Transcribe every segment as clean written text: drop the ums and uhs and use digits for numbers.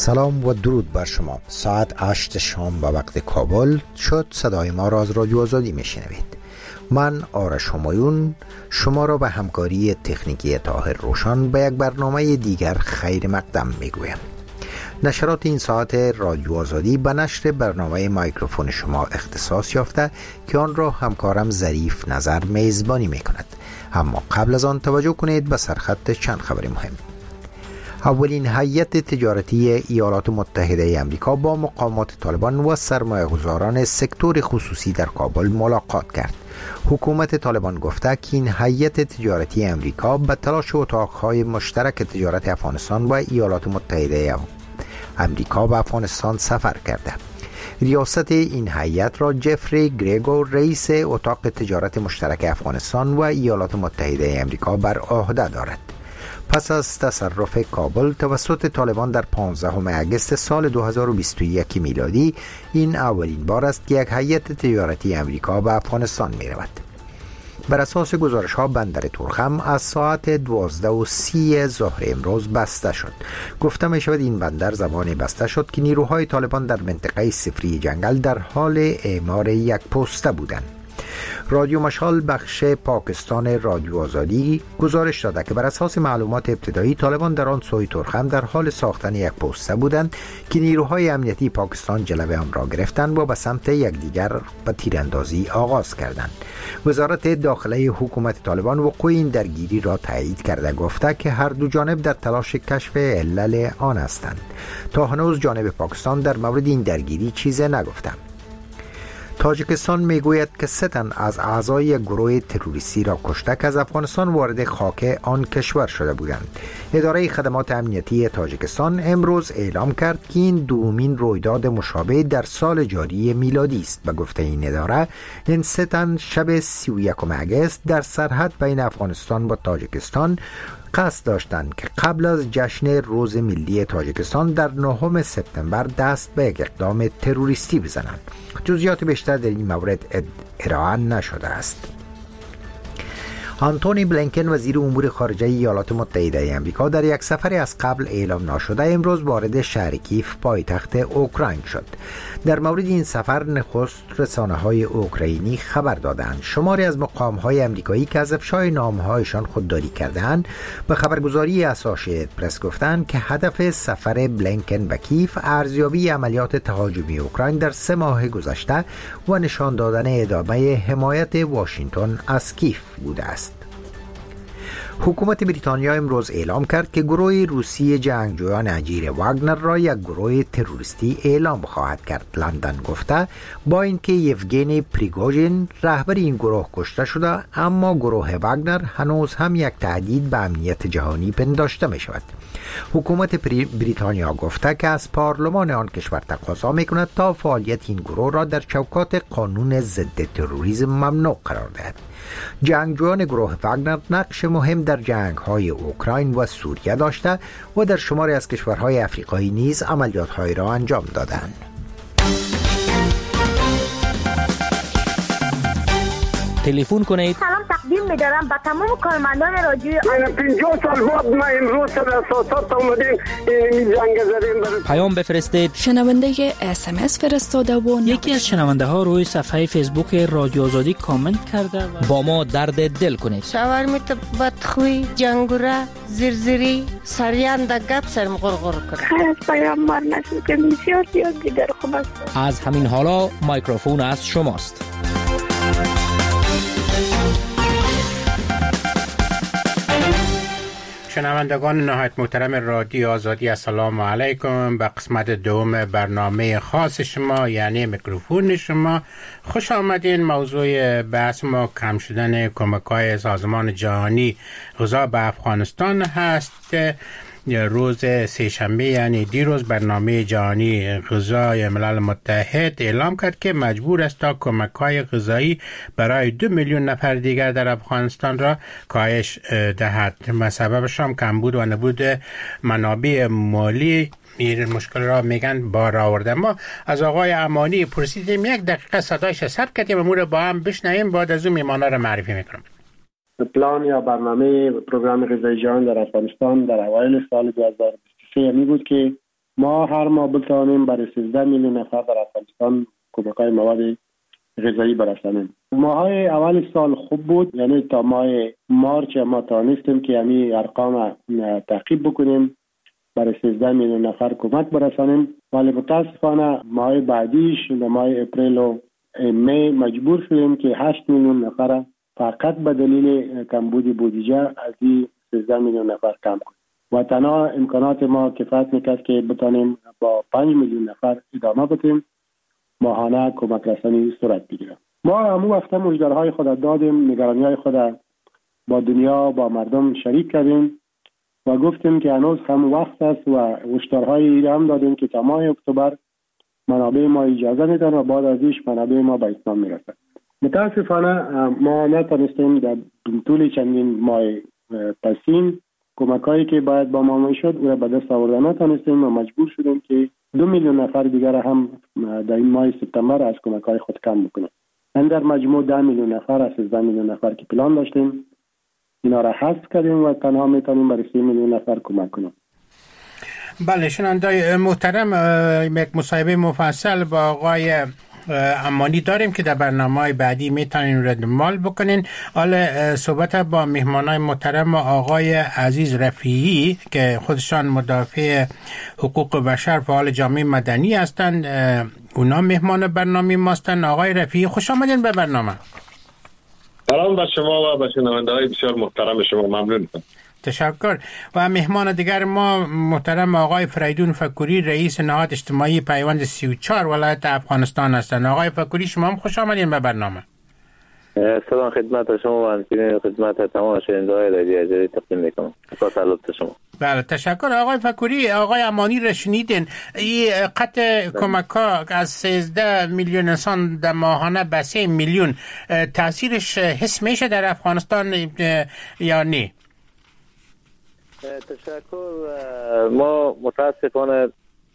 سلام و درود بر شما. ساعت 8 شام به وقت کابل شد. صدای ما را از رادیو آزادی میشنوید. من آرش همایون شما را به همکاری تکنیکی طاهر روشن به یک برنامه دیگر خیر مقدم میگویم. نشرات این ساعت رادیو آزادی به نشر برنامه میکروفون شما اختصاص یافته که آن را همکارم ظریف نظر میزبانی میکند. اما قبل از آن توجه کنید به سرخط چند خبر مهم. اولین هیئت تجارتی ایالات متحده آمریکا با مقامات طالبان و سرمایه‌گذاران سکتور خصوصی در کابل ملاقات کرد. حکومت طالبان گفته که این هیئت تجارتی آمریکا به تلاش اتاقهای مشترک تجارت افغانستان و ایالات متحده آمریکا به افغانستان سفر کرده. ریاست این هیئت را جفری گریگور رئیس اتاق تجارت مشترک افغانستان و ایالات متحده آمریکا بر عهده دارد. پس از تصرف کابل توسط طالبان در 15 اگست سال 2021 میلادی، این اولین بار است که یک هیئت تجارتی آمریکا به افغانستان می رود. بر اساس گزارش ها بندر تورخم از ساعت 12:30 ظهر امروز بسته شد. گفته می شود این بندر زمان بسته شد که نیروهای طالبان در منطقه صفری جنگل در حال اعمار یک پوسته بودند. رادیو مشال بخش پاکستان رادیو آزادی گزارش داده که بر اساس معلومات ابتدایی طالبان در آن سوی تورخم در حال ساختن یک پوسته بودند که نیروهای امنیتی پاکستان جلوه آن را گرفتند و به سمت یکدیگر به تیراندازی آغاز کردند. وزارت داخله حکومت طالبان وقوع این درگیری را تایید کرده گفته که هر دو جانب در تلاش کشف علل آن هستند. تا هنوز جانب پاکستان در مورد این درگیری چیزی نگفته. تاجیکستان میگوید که 3 تن از اعضای گروه تروریستی را کشته که از افغانستان وارد خاک آن کشور شده بودند. اداره خدمات امنیتی تاجیکستان امروز اعلام کرد که این دومین رویداد مشابه در سال جاری میلادی است. به گفته این اداره، این 3 تن شب 31 اگست در سرحد بین افغانستان و تاجیکستان قصد داشتند که قبل از جشن روز ملی تاجیکستان در 9 سپتامبر دست به یک اقدام تروریستی بزنند. جزئیات بیشتر در این مورد ارائه نشده است. آنتونی بلینکن وزیر امور خارجه ایالات متحده آمریکا در یک سفر از قبل اعلام نشده امروز وارد شهر کیف پایتخت اوکراین شد. در مورد این سفر نخست رسانه‌های اوکراینی خبر دادند. شماری از مقام‌های آمریکایی که از افشای نامه‌هایشان خودداری کردند به خبرگزاری اسوسییتد پرس گفتند که هدف سفر بلینکن به کیف ارزیابی عملیات تهاجمی اوکراین در 3 ماه گذشته و نشان دادن ادامه حمایت واشنگتن از کیف بوده است. حکومت بریتانیا امروز اعلام کرد که گروه روسی جنگجویان اجیر واگنر را یک گروه تروریستی اعلام خواهد کرد. لندن گفته با اینکه یوگنی پریگوژین رهبر این گروه کشته شده، اما گروه واگنر هنوز هم یک تهدید به امنیت جهانی پنداشته می شود. حکومت بریتانیا گفته که از پارلمان آن کشور تقاضا می کند تا فعالیت این گروه را در چوکات قانون ضد تروریسم ممنوع قرار دهد. جنگجویان گروه واگنر نقش مهم در جنگ‌های اوکراین و سوریه داشته و در شماری از کشورهای افریقایی نیز عملیات‌هایی را انجام دادند. تلفن کنید. سلام تقدیم می‌دارم به تمام کارمندان رادیو. من 50 سال بعد ما امروز سر اساسات اومدیم این جنگ زدیم. پیام بفرستید. شنونده SMS فرستاده و یکی از شنونده ها روی صفحه فیسبوک رادیو آزادی کامنت کرده و با ما درد دل کنید. شاورمیت بدخوی جنگوره زرزری سریان دا گپ سرم غرغر کرد. خیلی پیامبر نشد که بسیار زیاد دیگر خوب است. از همین حالا میکروفون از شماست. شنوندگان نهایت محترم رادیو آزادی، السلام علیکم. به قسمت دوم برنامه خاص شما یعنی میکروفون شما خوش آمدین. موضوع بحث ما کم شدن کمک‌های سازمان جهانی غذا به افغانستان هست. روز سه‌شنبه یعنی دیروز برنامه جهانی غذای ملل متحد اعلام کرد که مجبور است تا کمک‌های غذایی برای 2 میلیون نفر دیگر در افغانستان را کاهش دهد. سببش هم کمبود و نبود منابع مالی این مشکل را میگن بار آورده. ما از آقای امانی پرسیدیم، 1 دقیقه صدایش ثبت کردیم، امور با هم بشنویم، بعد از اون میمانا را معرفی میکنم. پلان یا برنامه پروگرام غذای جهان در افغانستان در اوایل سال 2023 می بود که ما هر ماه بتوانیم برای 13 میلیون نفر در افغانستان کمک‌های مواد غذایی برسانیم. ماهای اول سال خوب بود، یعنی تا ماه مارچ ما توانستیم که یعنی ارقام تعقیب بکنیم برای 13 میلیون نفر کمک برسانیم، ولی متاسفانه ماه بعدیش ماه اپریل و می مجبور شدیم که 8 میلیون نفر فقط به دلیل کمبود بودجه از این 13 میلیون نفر کم کنیم و تنها امکانات ما کفایت میکرد که بتانیم با 5 میلیون نفر ادامه بدیم ماهانه کمک رسانی صورت بگیرد. ما همون وقت مژده‌های خود دادیم، نگرانی‌های خود با دنیا با مردم شریک کردیم و گفتیم که هنوز هم وقت است و هشدارهای هم دادیم که تا ماه اکتبر منابع ما اجازه میدن و بعد ازش منابع ما به اتمام میرسد. متاسفانه ما نتونستیم در طول چندین ماه پسین کمک‌هایی که باید با ما میشد او را به دست آوردن نتونستیم و مجبور شدیم که 2 میلیون نفر دیگر هم در این ماه سپتامبر از کمک‌های خود کم بکنیم. در مجموع 10 میلیون نفر از 13 میلیون نفر که پلان داشتیم اینا را حذف کردیم و تنها میتونیم برای 3 میلیون نفر کمک کنیم. بله شنوندگان محترم، یک مصاحبه مفصل با آقای امانی داریم که در برنامه‌های بعدی میتونین ردمال بکنین. حالا صحبت با مهمانای محترم آقای عزیز رفیعی که خودشان مدافع حقوق بشر فعال جامعه مدنی هستند، اونا مهمان برنامه ماستن. آقای رفیعی خوش آمدین به برنامه. سلام به شما و به شنونده‌های بسیار محترم شما، ممنون. تشکر. و مهمان دیگر ما محترم آقای فریدون فکوری، رئیس نهاد اجتماعی پیوند 34 ولایت افغانستان هستند. آقای فکوری شما هم خوش آمدین به برنامه. سلام خدمت شما و همچنین خدمت تمام شنونده‌های رادیو آزادی تقدیم می‌کنم. با سلام شما. بله تشکر. آقای فکوری، آقای امانی را شنیدین، این قطع کمک‌ها از 13 میلیون انسان در ماهانه به 3 میلیون تاثیرش حس میشه در افغانستان یا نه؟ تشکر. ما متاسفانه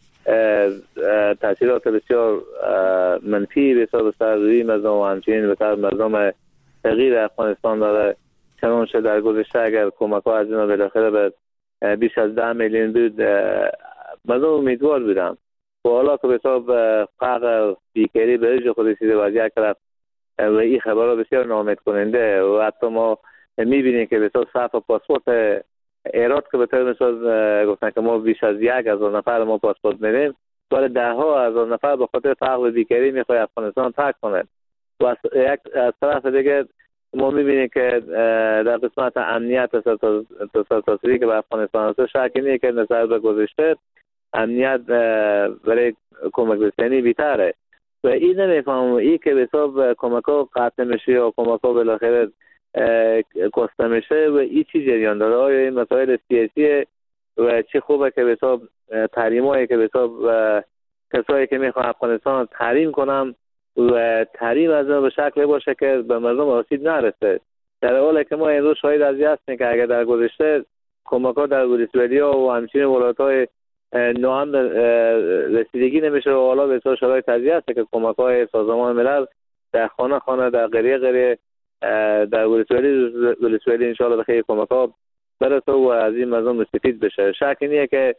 تاثیرات بسیار منفی به حساب سر روی مردم و همچنین به سر مردم تغییر افغانستان داره. چنانچه در گذشته اگر کمک ها از اینا بالاخره به بیش از 10 میلیون بود مردم امیدوار بودم و حالا که به حساب فقر بیکاری به رژه خود رسیده و از یک طرف و این خبرها بسیار ناامید کننده و حتی ما میبینیم که به حساب صرف پاسپورت ایراد که به طور مثال گفتن که ما بیش از 1,000 نفر ما پاسپورت میدیم ولی 10,000 نفر به خاطر فقر بیکاری میخواد افغانستان ترک کنه و از طرف دیگه ما میبینیم که در قسمت امنیت تصویری که به افغانستان هست شکی نیست که نظر به گذشته امنیت برای کمک رسانی بیتره و این نمیفهمم این که به حساب کمک ها قطع میشه یا کمک ها بالاخره کاسته میشه و این چی جریان داره؟ آیا این مسائل سیاسی و چی خوبه که به حساب تحریمایی که به حساب کسایی که میخوان افغانستان تحریم کنم و تحریم از به شکلی باشه که به مردم آسیب نرسه، در حالی که ما امروز شاهد از هستیم که اگر در گذشته کمک ها در ولسوالی‌ها و همچنین ولایت‌های نوام رسیدگی نمیشه و حالا به حساب شرایط تازی هست که کمک های سازمان ملل در خانه در قریه در ولسوالی انشاءالله به خیلی کمک ها برسه و از این مردم مستفید بشه. شکی نیه که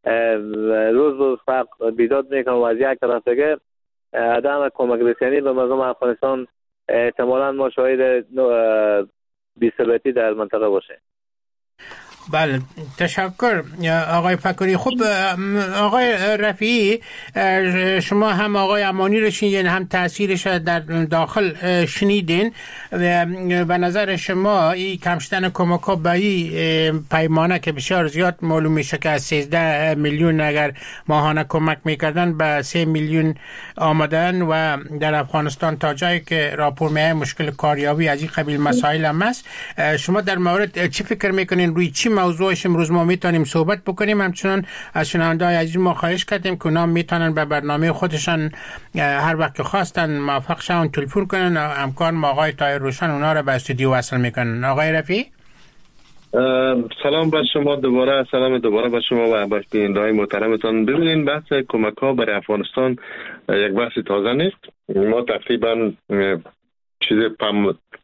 روز فرق بیداد میکنه و از یک طرف دیگه عدم کمک رسانی به مردم افغانستان احتمالاً ما شاهد بی‌ثباتی در منطقه باشه. بله تشکر آقای فکری. خب آقای رفیعی، شما هم آقای امانی رو شنیدین هم تاثیرش در داخل شنیدین، به نظر شما این کم شدن کمک ها به این پیمانه که بسیار زیاد معلوم میشه که از 13 میلیون اگر ماهانه کمک میکردن به 3 میلیون آمدن و در افغانستان تا جایی که راپور میه مشکل کاریابی از این قبیل مسائل هم است، شما در مورد چی فکر میکنین؟ روی چی موضوعش امروز ما میتونیم صحبت بکنیم؟ همچنان از شنونده‌های عزیز ما خواهش کردیم که اونا میتونن به برنامه خودشان هر وقت که خواستن موافق شون تلفن کنن، همکار ما آقای طاهر روشن اونا رو به استودیو وصل میکنن. آقای رفیعی سلام بر شما دوباره، سلام دوباره بر شما و به بیننده‌های محترمتان. ببینید بحث کمک ها برای افغانستان یک بحث تازه نیست. ما تقریبا چیز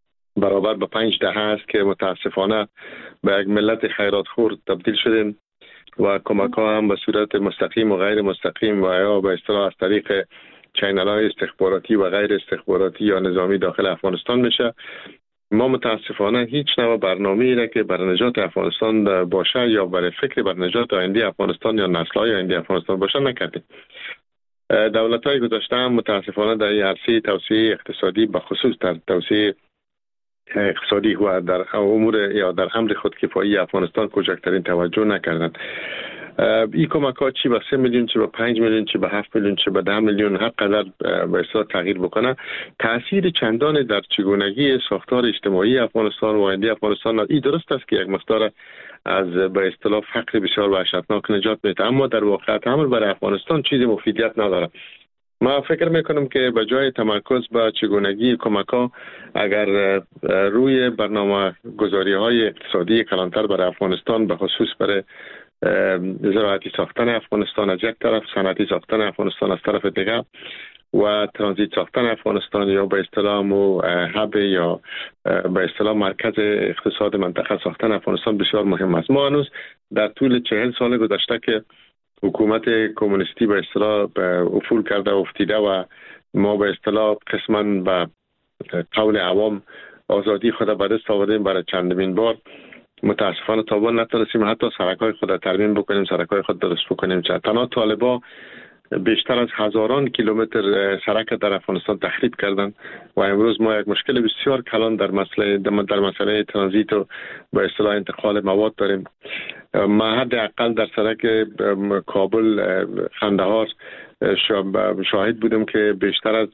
برابر به 5 دهه است که متاسفانه به یک ملت خیراتخور تبدیل شدیم و کمک ها هم به صورت مستقیم و غیر مستقیم و یا به اصطلاح از طریق چینل های استخباراتی و غیر استخباراتی یا نظامی داخل افغانستان میشه. ما متاسفانه هیچ نوع برنامه‌ای را که برای نجات افغانستان باشه یا برای فکر بر نجات آینده افغانستان یا نسل‌های آینده افغانستان باشه نکردیم. دولت‌های گذشته هم متاسفانه در عرصه توسعه اقتصادی به خصوص در توسعه اقتصادی و در امور یا در امر خودکفایی افغانستان کوچکترین توجه نکردند. این کمک ها چی به 3 میلیون، چی به 5 میلیون، چی به 7 میلیون، چی به 10 میلیون هر قدر به اصطلاح تغییر بکنه، تاثیر چندان در چگونگی ساختار اجتماعی افغانستان و آینده افغانستان این درست است که یک مقدار از به اصطلاح فقر بسیار وحشتناک نجات میده، اما در واقعیت امر برای افغانستان چیزی مفیدیت نداره. ما فکر میکنم که به جای تمرکز بر چگونگی کمک ها، اگر روی برنامه گذاری های اقتصادی کلانتر برای افغانستان به خصوص برای زراعتی ساختن افغانستان از یک طرف، صنعتی ساختن افغانستان از طرف دیگر و ترانزیت ساختن افغانستان یا به اصطلاح هب یا به اصطلاح مرکز اقتصاد منطقه ساختن افغانستان بسیار مهم است. ما هنوز در طول 40 سال گذشته که حکومت کمونیستی به اصطلاح افول کرده و افتیده و ما به اصطلاح قسما به قول عوام آزادی خود به دست آوردیم برای چندمین بار، متاسفانه تا نتونستیم حتی سرک‌های خود ترمیم بکنیم، سرک‌های خود درست بکنیم. تنها طالبا بیشتر از هزاران کیلومتر سرک در افغانستان تخریب کردند و امروز ما یک مشکل بسیار کلان در مسئله ترانزیت و به اصطلاح انتقال مواد داریم. ما حداقل در سرک کابل قندهار شاهد بودم که بیشتر از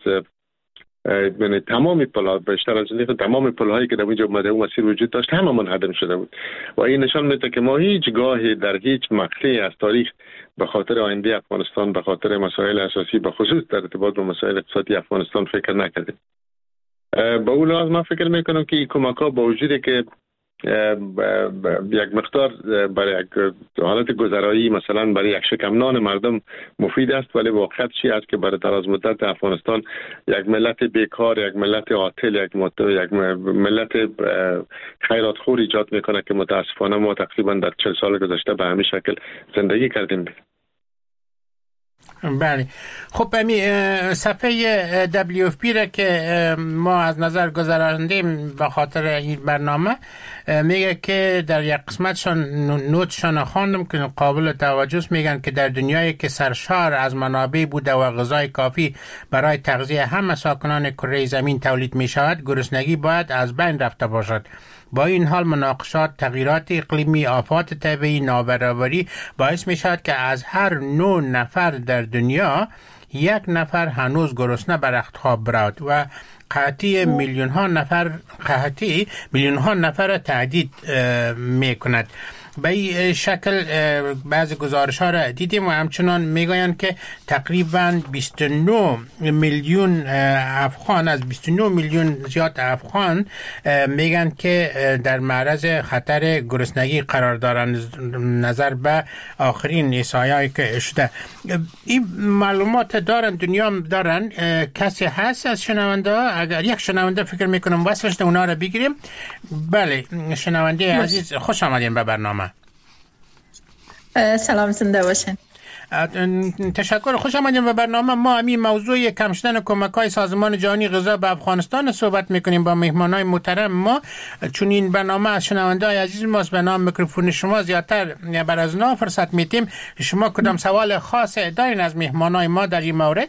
تمام پل‌هایی که در اونجا مسیر وجود داشت همه منهدم شده بود و این نشان میده که ما هیچ گاهی در هیچ مقطعی از تاریخ به خاطر آینده افغانستان، به خاطر مسائل اساسی به خصوص در ارتباط با مسائل اقتصادی افغانستان فکر نکردیم. با اون لحاظ من فکر میکنم که این کمک‌ها با وجودی که یک مقدار برای یک حالت گذرایی مثلا برای یک شکم نان مردم مفید است، ولی واقعیت چی است که برای دراز مدت افغانستان یک ملت بیکار، یک ملت عاطل، یک ملت خیرات خور ایجاد میکنه که متاسفانه ما تقریبا در 40 سال گذشته به همین شکل زندگی کردیم. بله، خب صفحه WFP را که ما از نظر گذراندیم به خاطر این برنامه میگه که در یک قسمتشان نوتشان خواندم که قابل توجه است. میگن که در دنیایی که سرشار از منابع بوده و غذای کافی برای تغذیه همه ساکنان کره زمین تولید می شود، گرسنگی باید از بین رفته باشد. با این حال مناقشات، تغییرات اقلیمی، آفات طبیعی، نابرابری باعث می شود که از هر 9 نفر در دنیا 1 نفر هنوز گرسنه به رخت خواب برود و قحطی میلیون ها نفر تهدید می کند. به این شکل بعضی گزارش ها را دیدیم و همچنان میگویند که تقریبا 29 میلیون افغان از 29 میلیون زیاد افغان میگن که در معرض خطر گرسنگی قرار دارند نظر به آخرین احصایه‌ای که شده. این معلومات دارن، دنیا دارن. کسی هست از شنونده؟ اگر یک شنونده فکر میکنم وصلش اونا را بگیریم. بله شنونده عزیز، خوش آمدین به برنامه. سلام، زنده باشین. تشکر، خوش آمدین به برنامه. ما همین موضوع کم شدن کمک‌های سازمان جهانی غذا به افغانستان صحبت میکنیم با مهمانای محترم ما، چون این برنامه از شنونده‌های عزیز ماست. به نام میکروفون شما زیادتر بر از اونا فرصت میتیم. شما کدام سوال خاص دارین از مهمانای ما در این مورد؟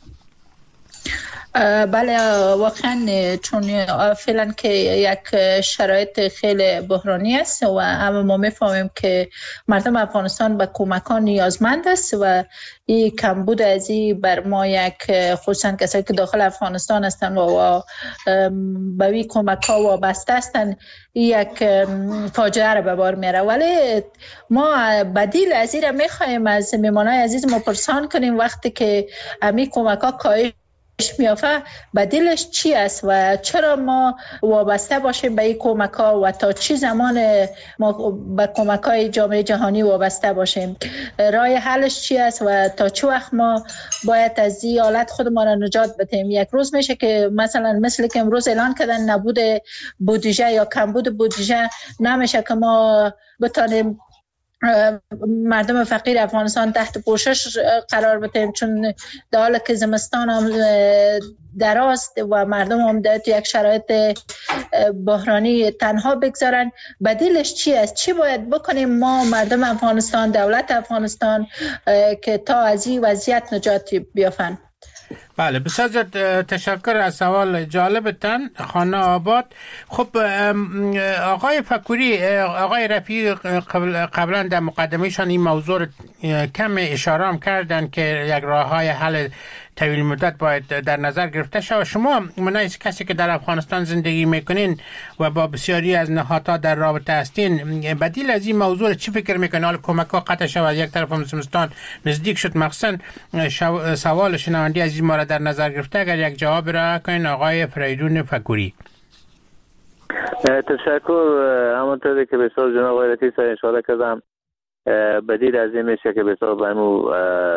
بله، واقعا چون فعلا که یک شرایط خیلی بحرانی است و همه ما میفهمیم که مردم افغانستان به کمکان نیازمند است و این کمبود از این بر ما یک، خصوصا کسایی که داخل افغانستان هستند و به این کمک ها وابسته هستند، یک فاجعه را به بار میاره. ولی ما بدیل از این را میخواهیم از مهمانای عزیز ما پرسان کنیم وقتی که همین کمک ها کاهش میافه بدیلش چی است و چرا ما وابسته باشیم به این کمک ها و تا چی زمان ما به کمک های جامعه جهانی وابسته باشیم؟ راه حلش چی است و تا چه وقت ما باید از این حالت خودمان را نجات بدیم؟ یک روز میشه که مثل که امروز اعلان کردن نبود بودجه یا کمبود بودجه نمیشه که ما بتانیم مردم فقیر افغانستان تحت پوشش قرار بدیم، چون در حالی که زمستان هم دراست و مردم هم در یک شرایط بحرانی تنها بگذارن. بدیلش چی است؟ چی باید بکنیم ما مردم افغانستان، دولت افغانستان، که تا از این وضعیت نجات بیافن؟ بله، بسیار تشکر از سوال جالبتان خانه آباد. خب آقای فکوری، آقای رفیعی قبلا در مقدمهشان این موضوع کم اشاره هم کردن که یک راه های حل طویل مدت باید در نظر گرفته شود. شما منای کسی که در افغانستان زندگی میکنین و با بسیاری از نهادها در رابطه هستین، بدیل از این موضوع چی فکر میکنین؟ حالا کمک ها قطع شود، یک طرف هم زمستان نزدیک شد، مخصوصا سوال شنوندی از این ما را در نظر گرفته، اگر یک جواب را کنین آقای فریدون فکوری. تشکر. همونطوری که بسیار جناب آقای رفیعی اشاره کردم، بدیل از این میشه که بسیار بایمو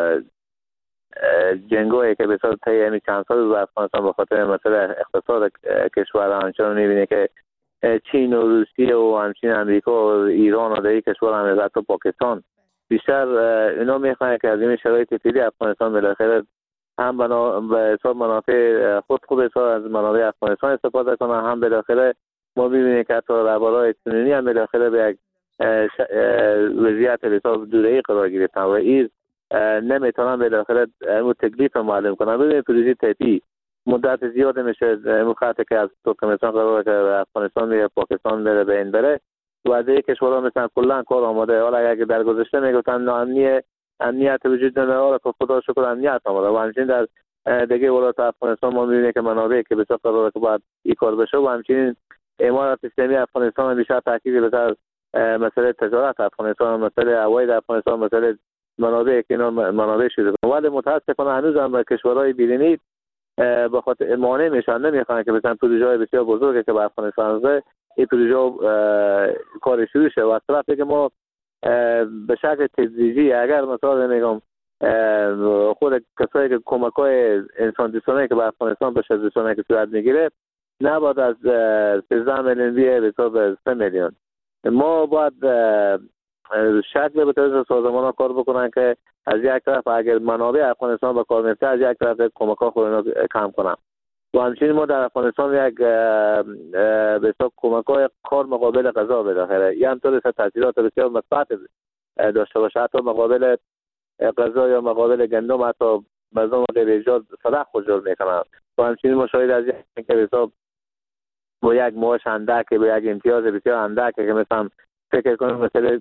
جنگوی که بسیار طی چند سال در افغانستان به خاطر مسئله اقتصاد کشور همچنان میبینه که چین و روسیه و همچنین امریکا و ایران و دیگه کشور هم حتی پاکستان بیشتر اینا میخوان که از این شرایط فعلی افغانستان بالاخره هم به حساب منافع خود حساب از منابع افغانستان استفاده کنه، هم بالاخره ما میبینیم که حتی رهبرهای سنی هم بالاخره به یک وضعیت حساب دوره‌ای قرار گرفتن و این نمیتونن بالاخره تکلیف معلوم کنن. ببینید پروژه تایپی مدت زیاد میشه خاطر که از ترکمنستان قراره که افغانستان میره، پاکستان میره، به این بره و دیگه کشورها مثلا کلا کار آماده. حالا اگه در گذشته میگفتن امنیت وجود نداره، حالا که خدا شکر امنیت آماده و همچنین در دیگه ولایت افغانستان ما میبینیم که منابع که بسیار قراره که باید این کار بشه و همچنین امارات اسلامی افغانستان بیشتر تاکید بذاره مسئله تجارت افغانستان، مسئله هوایی افغانستان، مسئله منابع که اینا منابع شده. ولی متاسفانه هنوز هم کشورهای بیرونی به خاطر مانع میشن، نمیخوان که مثلا پروژه‌های بسیار بزرگی که به افغانستان هست این پروژه کار شروع شه و از طرفی که ما به شکل تدریجی اگر مثلا میگم خود کسایی که کمک‌های انسان دوستانه که به افغانستان بشه دوستانه که صورت میگیره نباید از 13 میلیون بیه به حساب 3 میلیون. ما باید شکل به طرز سازمان ها کار بکنن که از یک طرف اگر منابع افغانستان به کار میفته، از یک طرف کمک ها خود اینا کم کنن و همچنین ما در افغانستان یک به حساب کمک های کار مقابل غذا بالاخره یه همطور تاثیرات بسیار مثبت داشته باشه، حتی مقابل غذا یا مقابل گندم، حتی مردم غیر ایجاد صدق خجل میکنن و همچنین ما شاید از یک که به حساب با یک معاش اندک، با یک امتیاز بسیار اندک که مثلا فکر کنم مثلا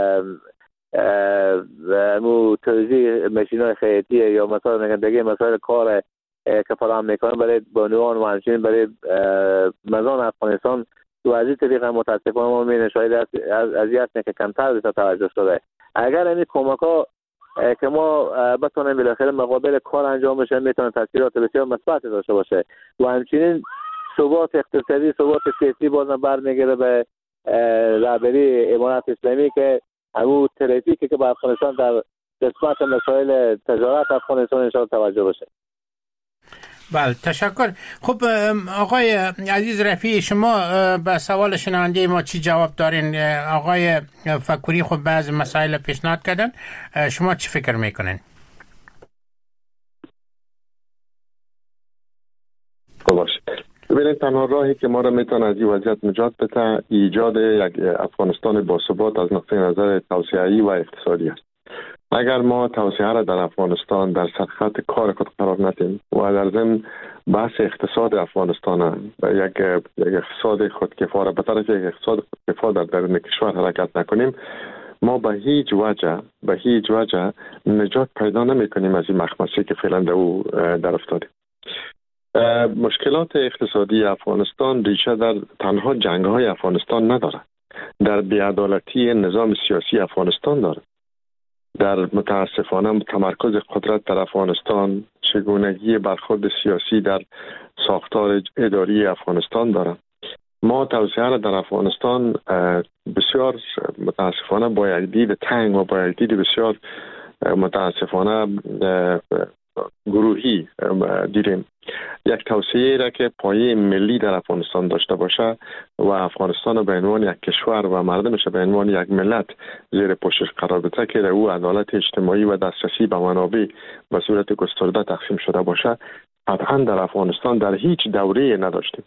توزیع ماشین‌های خیاطی یا مثلا میگن دیگه مسائل کار که فراهم میکنن برای بانوان و همچنین برای مردم افغانستان و از این طریق متاسفانه ما می‌بینیم شاید از این که کمتر به توجه شده. اگر این کمک‌ها که ما بتونیم بالاخره مقابل کار انجام بشه میتونه تاثیرات بسیار مثبت داشته باشه و همچنین ثبات اقتصادی، ثبات سیاسی بازم برمیگره به رهبری امارات اسلامی که همون ترافیکی که به افغانستان در قسمت مسائل تجارت افغانستان انشاءالله توجه بشه. بله، تشکر. خب آقای عزیز رفیعی، شما به سوال شنونده ما چی جواب دارین؟ آقای فکوری خب بعضی مسائل پیشنهاد کردن، شما چی فکر میکنین؟ ببینید تنها راهی که ما را میتونه از این وضعیت نجات بده ایجاد یک افغانستان باثبات از نقطه نظر توسعه‌ای و اقتصادی است. اگر ما توسعه را در افغانستان در سرخط کار خود قرار ندیم و در ضمن بحث اقتصاد افغانستان یک اقتصاد خودکفا را به طرف یک اقتصاد خودکفا در درون کشور حرکت نکنیم، ما به هیچ وجه نجات پیدا نمی کنیم از این مخمصه که فعلا در افتادیم. مشکلات اقتصادی افغانستان ریشه در تنها جنگ‌های افغانستان ندارد، در بی‌عدالتی نظام سیاسی افغانستان دارد، در متاسفانه تمرکز قدرت در افغانستان، چگونگی برخورد سیاسی در ساختار اداری افغانستان دارد. ما توسعه را در افغانستان بسیار متاسفانه با یک دید تنگ و با یک دید بسیار متاسفانه گروهی دیدیم. یک توسعه را که پایه ملی در افغانستان داشته باشه و افغانستان به عنوان یک کشور و مردمش به عنوان یک ملت زیر پوشش قرار بده که او عدالت اجتماعی و دسترسی به منابع به صورت گسترده تقسیم شده باشه، قطعا در افغانستان در هیچ دوره نداشتیم.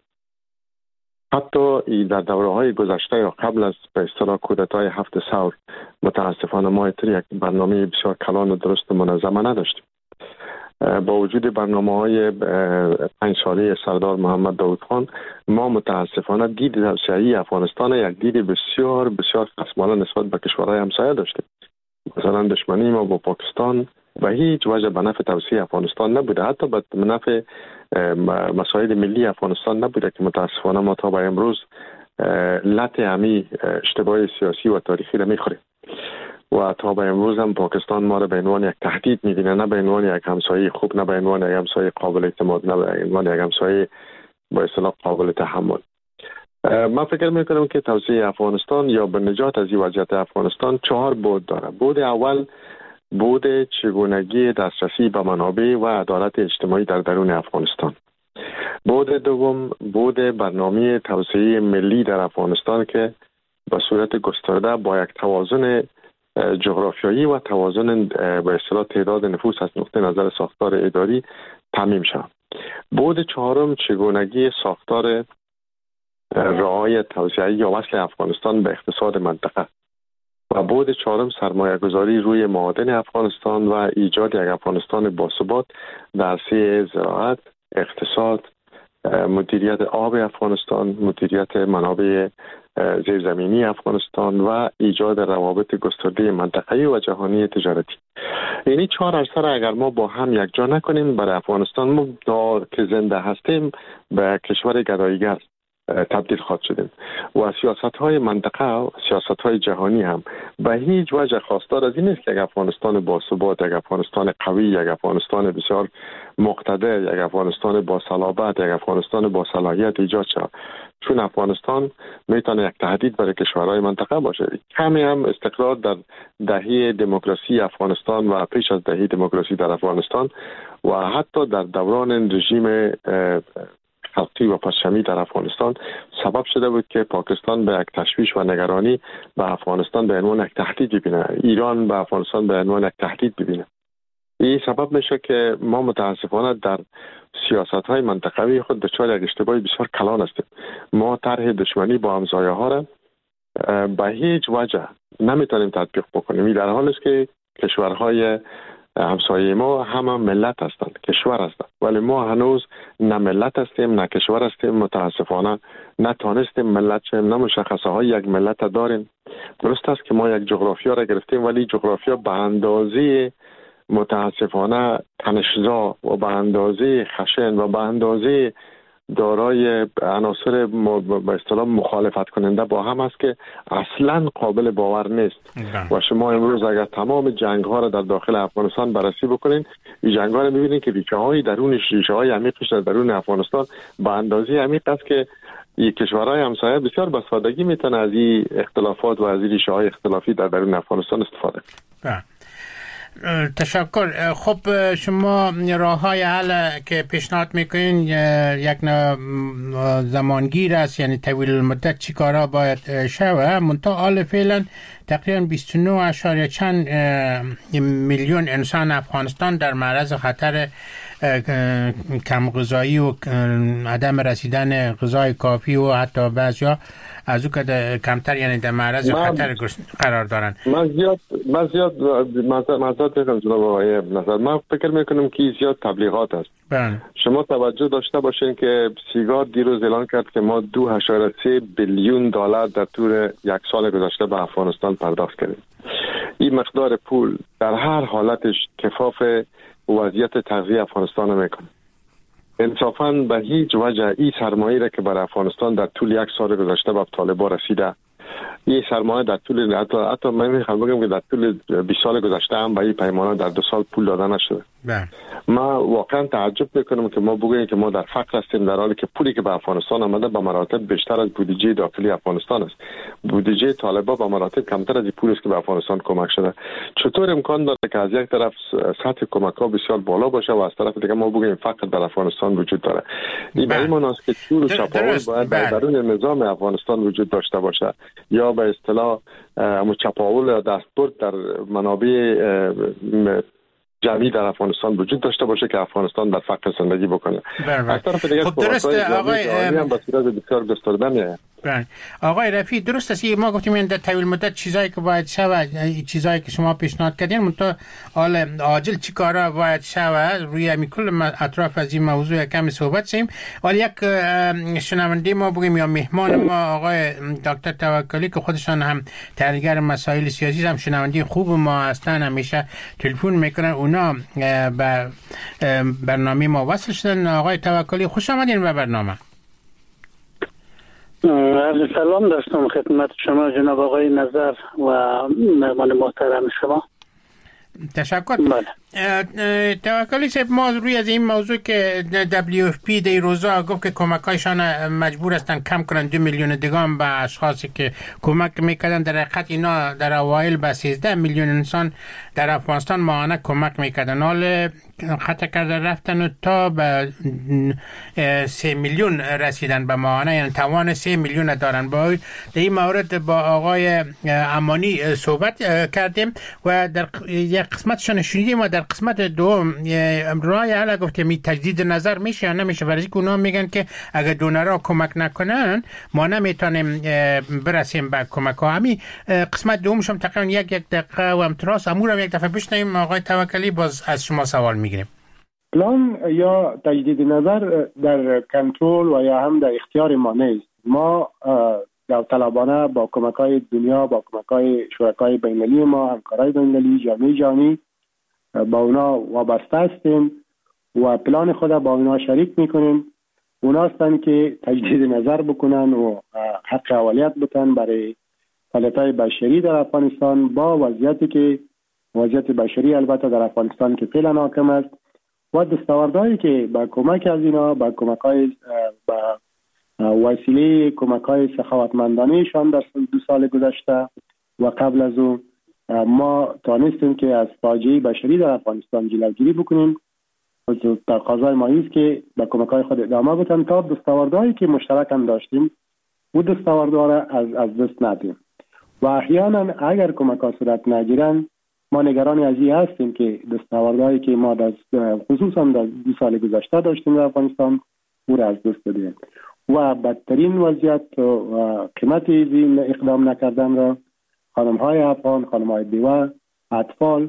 حتی در دوره‌های گذشته یا قبل از به اصطلاح کودتای 7 ثور متاسفانه ما یک برنامه بسیار کلان و درست و منظم نداشتیم. با وجود برنامه‌های 5 ساله سردار محمد داود خان، ما متاسفانه دید توسعه‌ای افغانستان یک دید بسیار بسیار خصمانه نسبت به کشورهای همسایه داشتیم. مثلا دشمنی ما با پاکستان به هیچ وجه به نفع توسعه افغانستان نبوده، حتی به نفع مسائل ملی افغانستان نبوده که متاسفانه ما تا به امروز لط همی اشتباه سیاسی و تاریخی را میخوریم و تا به امروز هم پاکستان ما را به عنوان یک تهدید میبینه، نه به عنوان یک همسایه خوب، نه به عنوان یک همسایه قابل اعتماد، نه به عنوان یک همسایه با اصطلاح قابل تحمل. من فکر میکنم که توسعه افغانستان یا به نجات از وضعیت افغانستان 4 بود داره. بود اول بود چگونگی دسترسی به منابع و عدالت اجتماعی در درون افغانستان. بود دوم بود برنامه توسعه ملی در افغانستان که به صورت گسترده با یک توازن جغرافیایی و توازن به اصطلاح تعداد نفوس از نقطه نظر ساختار اداری تامین شود. بود چهارم چگونگی ساختار رعای توسعه یا وصل افغانستان به اقتصاد منطقه و بود چهارم سرمایه گذاری روی معادن افغانستان و ایجاد یک افغانستان باثبات در عرصه زراعت، اقتصاد، مدیریت آب افغانستان، مدیریت منابع زیرزمینی افغانستان و ایجاد روابط گسترده منطقه‌ای و جهانی تجارتی. یعنی 4 عرصه را اگر ما با هم یک جا نکنیم، برای افغانستان ما که زنده هستیم به کشور گداییگر تبدیل خواهد شدیم و سیاست‌های منطقه و سیاست‌های جهانی هم به هیچ وجه خواستار از این نیست که یک افغانستان باثبات، یک افغانستان قوی، یک افغانستان بسیار مقتدر، یک افغانستان با صلابت، یک افغانستان با صلاحیت ایجاد شود، چون افغانستان میتونه یک تهدید برای کشورهای منطقه باشه. کمی هم استقرار در دهه دموکراسی افغانستان و پیش از دهه دموکراسی در افغانستان و حتی در دوران رژیم خلقی و پرچمی در افغانستان سبب شده بود که پاکستان به یک تشویش و نگرانی به افغانستان به عنوان یک تهدید ببینه، ایران به افغانستان به عنوان یک تهدید ببینه. این سبب میشه که ما متاسفانه در سیاست‌های منطقوی خود دچار یک اشتباه بسیار کلان هستیم. ما طرح دشمنی با همسایه ها را به هیچ وجه نمیتونیم تطبیق بکنیم. این در حالی است که کشورهای همسایه ما همه ملت هستند، کشور هستند، ولی ما هنوز نه ملت هستیم نه کشور هستیم. متاسفانه نتانستیم ملت شیم، نه مشخصه های یک ملت داریم. درست است که ما یک جغرافیا را گرفتیم، ولی جغرافیا به اندازه متاسفانه تنشزا و به اندازه خشن و به اندازه دارای عناصر به اصطلاح مخالفت کننده با هم است که اصلا قابل باور نیست. و شما امروز اگر تمام جنگ ها را در داخل افغانستان بررسی بکنین، این جنگ ها را میبینید که ریشه های درونش، ریشه های عمیقش در درون افغانستان به اندازه عمیق است که این کشورهای همسایه بسیار به سادگی میتونه از این اختلافات و از این ریشه های اختلافی در درون افغانستان استفاده کنه. تشکر. خب شما راه های حل که پیشنهاد میکنین یک زمانگیر است، یعنی طویل المدت چی کارا باید شوه؟ منتها حال فعلا تقریبا 29 چند میلیون انسان افغانستان در معرض خطر کم غذایی و عدم رسیدن غذای کافی و حتی بعضیا از او که کمتر، یعنی در معرض خطر قرار دارن. من زیاد مزاد میکنم جناب آقای نظر. من فکر میکنم که زیاد تبلیغات است. شما توجه داشته باشین که سیگار دیروز اعلان کرد که ما 2.3 بیلیون دلار در طول یک سال گذشته به افغانستان پرداخت کردیم. این مقدار پول در هر حالتش کفاف وضعیت تغذیه افغانستان میکنه. انصافاً به هیچ وجه این سرمایه را که برای افغانستان در طول یک سال گذشته به طالبان رسیده، این سرمایه در طول حتی من میخوام بگم که در طول 20 سال گذشته هم به این پیمانه در 2 سال پول داده نشده. ما واقعا تعجب میکنم که ما بگوییم که ما در فقر هستیم، در حالی که پولی که به افغانستان آمده به مراتب بیشتر از بودجه داخلی افغانستان است. بودجه طالبان به مراتب کمتر از این پولی است که به افغانستان کمک شده. چطور امکان داره که از یک طرف سطح کمک ها بسیار بالا باشه و از طرف دیگه ما بگوییم فقر در افغانستان وجود داره؟ این به این معنی است که چور و چپاول باید در درون نظام افغانستان وجود داشته باشه، یا به اصطلاح چپاول یا دستبرد در منابع جمعی در افغانستان وجود داشته باشه که افغانستان در فقر زندگی بکنه. از طرف دیگه خب درسته آقای هم به صورت بسیار گسترده میاد. آقای رفیع درست است، ما گفتیم این در طویل مدت چیزایی که باید شود، چیزایی که شما پیشنهاد کردین، منتها حال عاجل چی کارا باید شود روی همین کل اطراف از این موضوع کمی صحبت شیم. حالا یک شنونده ما بگیم یا مهمان ما آقای دکتر توکلی که خودشان هم تحلیلگر مسائل سیاسی هم شنونده خوب ما هستن، همیشه تلفن میکنن، اونا به برنامه ما وصل شدن. آقای توکلی خوش آمدین به برنامه. عرض سلام داشتم خدمت شما جناب آقای نظر و مهمان محترم شما. تشکر. توکلی صاحب، ما روی از این موضوع که WFP در روزا گفت که کمکایشان مجبور هستن کم کنن 2 میلیون دیگه به اشخاصی که کمک میکردن. در حقیقت اینا در اوایل به 13 میلیون انسان در افغانستان ماهانه کمک میکردن، حال خطا کرده رفتن تا به 3 میلیون رسیدن به ماهانه، یعنی توان 3 میلیون دارن. با در این مورد با آقای امانی صحبت کردیم و در یک قسمتشان شنیدیم و در قسمت دوم رای حالا گفت که تجدید نظر میشه یا نمیشه، برای اینکه اونا میگن که اگر دونرها کمک نکنن ما نمیتونیم برسیم به کمک ها. همین قسمت دومش هم تقریبا یک دقیقه و امتراس امورم یک دفعه بشنویم. آقای توکلی باز از شما سوال میگیریم. پلان یا تجدید نظر در کنترل و یا هم در اختیار ما نیست. ما داوطلبانه با کمک‌های دنیا، با کمک‌های شرکای بین‌المللی ما، همکارای بین‌المللی، جامعه جهانی با اونا وابسته هستیم و پلان خود با اونا شریک میکنیم. اونا هستن که تجدید نظر بکنن و حق اولیت بتن برای فعالیت‌های بشری در افغانستان با وضعیتی که وضعیت بشری البته در افغانستان که فعلا حاکم است و دستاوردهایی که با کمک از اینا، با کمک‌های با وسیله کمک‌های سخاوتمندانه‌شان در 2 سال گذشته و قبل از اون ما توانستیم که از فاجعه بشری در افغانستان جلوگیری بکنیم. تقاضای ما است که با کمک‌های خود ادامه بدیم تا دستاوردهایی که مشترک هم داشتیم و دستاوردها را از دست ندیم. و احیانا اگر کمک‌ها صورت نگیرن ما نگران از این هستیم که دستاوردهایی که ما خصوصا در 2 سال گذشته داشتیم در افغانستان او را از دست بدیم و بدترین وضعیت و قیمت این اقدام نکردن را خانم‌های افغان، خانم‌های بیوه، اطفال،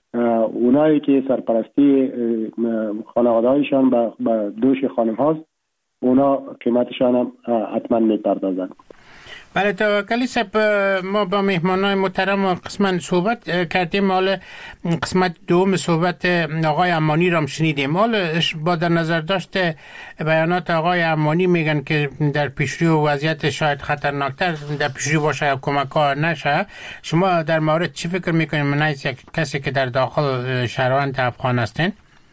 اونایی که سرپرستی خانواده‌هایشان به دوش خانم هاست، اونا قیمتشان هم حتما میپردازن. بله توکلی صاحب، ما با مهمانای محترم قسمت صحبت کردیم. حالا قسمت دوم صحبت آقای امانی را هم شنیدیم. حالا با در نظر داشته بیانات آقای امانی میگن که در پیشرو وضعیت شاید خطرناکتر در پیشرو باشه کمک ها نشه. شما در مورد چی فکر میکنید من از یک کسی که در داخل شهروند افغان هستین؟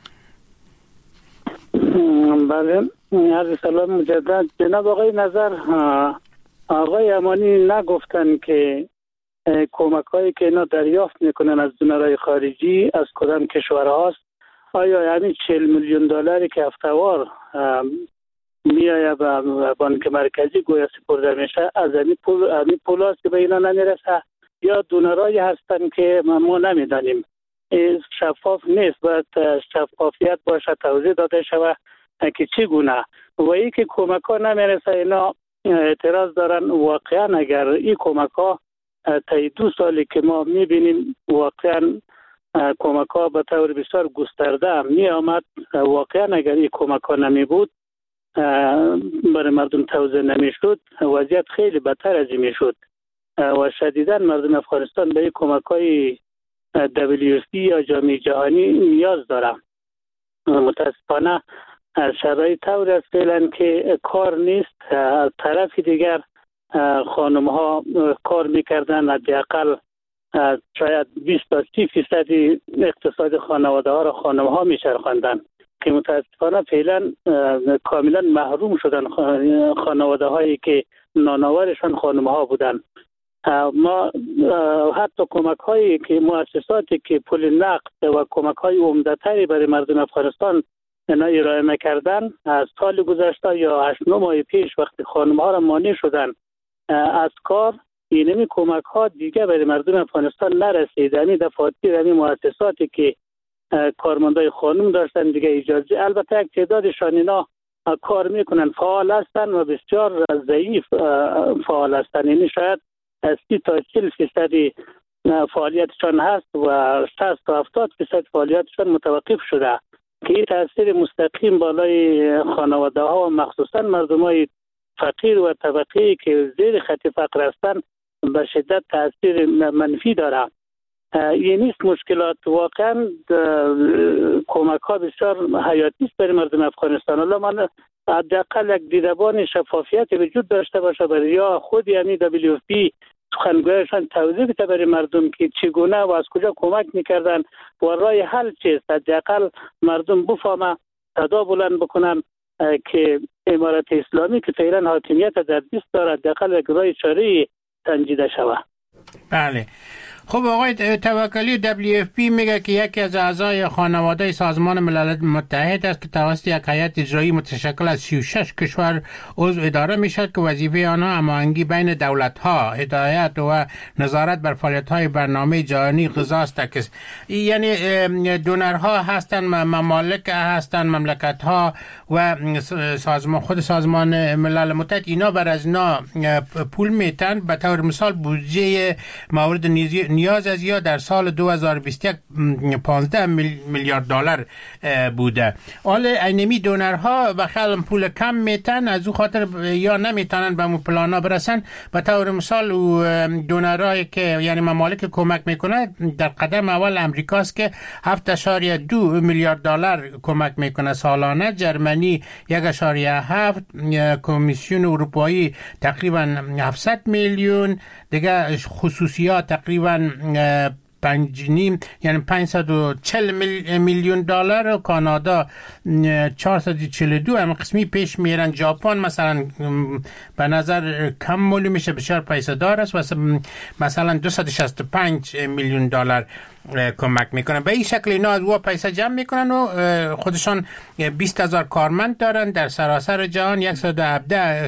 بله عرض سلام مجدد جناب آقای نظر. آقای امانی نگفتن که کمک هایی که اینا دریافت میکنن از دونرهای خارجی از کدام کشور هاست، آیا همین 40 میلیون دلاری که هفته‌وار میآید به بانک مرکزی گویا سپرده میشه از همین پول هاست که به اینا نمیرسه، یا دونرهایی هستن که ما نمیدانیم؟ شفاف نیست، باید شفافیت باشه، توضیح داده شود که چگونه و ای که کمک ها نمیرسه. اینا اعتراض دارن واقعا اگر این کمک ها تا 2 سالی که ما میبینیم واقعا کمک ها به طور بسیار گسترده می آمد، واقعا اگر این کمک ها نمی بود برای مردم توزیع نمی شد، وضعیت خیلی بدتر از این می شد و شدیداً مردم افغانستان به این کمک های WFP یا جامعه جهانی نیاز دارن. متاسفانه شرایط طور است فعلا که کار نیست. طرف دیگر خانم ها کار میکردن، حداقل شاید 20 تا 30% اقتصاد خانواده ها را خانم ها میچرخاندن که متاسفانه فعلا کاملا محروم شدن خانواده هایی که نانآورشان خانم ها بودن. ما حتی کمک هایی که مؤسساتی که پول نقد و کمک های عمده‌تری برای مردم افغانستان اینا ارائه می‌کردن، از سال گذشته یا 8-9 ماه پیش وقتی خانم ها را مانع شدن از کار، اینمی کمک ها دیگه برای مردم افغانستان نرسید. یعنی دفاتر مؤسساتی که کارمندای خانم داشتن دیگه اجازه، البته یک تعدادشان اینا کار میکنن، فعال هستن و بسیار ضعیف فعال هستن. یعنی شاید 30 تا 40% فعالیتشان هست و 60 تا 70% فعالیتشان متوقف شده که این تاثیر مستقیم بالای خانواده ها و مخصوصا مردم های فقیر و طبقی که زیر خط فقر هستند به شدت تاثیر منفی داره. این نیست مشکلات، واقعا کمک ها بسیار حیاتی است برای مردم افغانستان. حالا من حداقل یک دیدبان شفافیت وجود داشته باشه برای یا خود یعنی WFP سخنگویشان توضیح بده برای مردم که چگونه و از کجا کمک میکردن و راه حل چیست. حداقل مردم بفهمه، صدا بلند بکنن که امارت اسلامی که فعلا حاکمیت در دست داره حداقل یک راه چاره‌ای سنجیده شود. بله. خب آقای توکلی، WFP میگه که یکی از اعضای خانواده سازمان ملل متحد است که توسط یک هیئت اجرایی متشکل از 36 کشور عضو اداره میشد که وظیفه آنها هماهنگی بین دولت‌ها، هدایت و نظارت بر فعالیت‌های برنامه جهانی غذا است. یعنی دونرها هستند، ممالک هستند، مملکت‌ها و خود سازمان ملل متحد، اینا بر از اینا پول میتن. به طور مثال بودجه مورد نیاز از یا در سال 2021 15 میلیارد دلار بوده. حالا اینمی دونرها بخیال پول کم میتن، از او خاطر یا نمیتونن به اون پلانا برسن. به طور مثال دونرهایی که یعنی ممالک کمک میکنه در قدم اول امریکاست که 7.2 میلیارد دلار کمک میکنه سالانه، جرمنی 1.7، کمیسیون اروپایی تقریبا 700 میلیون، دیگه خصوصیات تقریبا 5.5 یعنی 540 میلیون دلار، و کانادا 442 هم قسمی پیش میرن. ژاپن مثلا به نظر کم معلوم میشه، بسیار پیسه دار است و مثلا 265 میلیون دلار کمک میکنن. به این شکل اینا از او پیسه جمع میکنن و خودشان 20,000 کارمند دارن در سراسر جهان. 117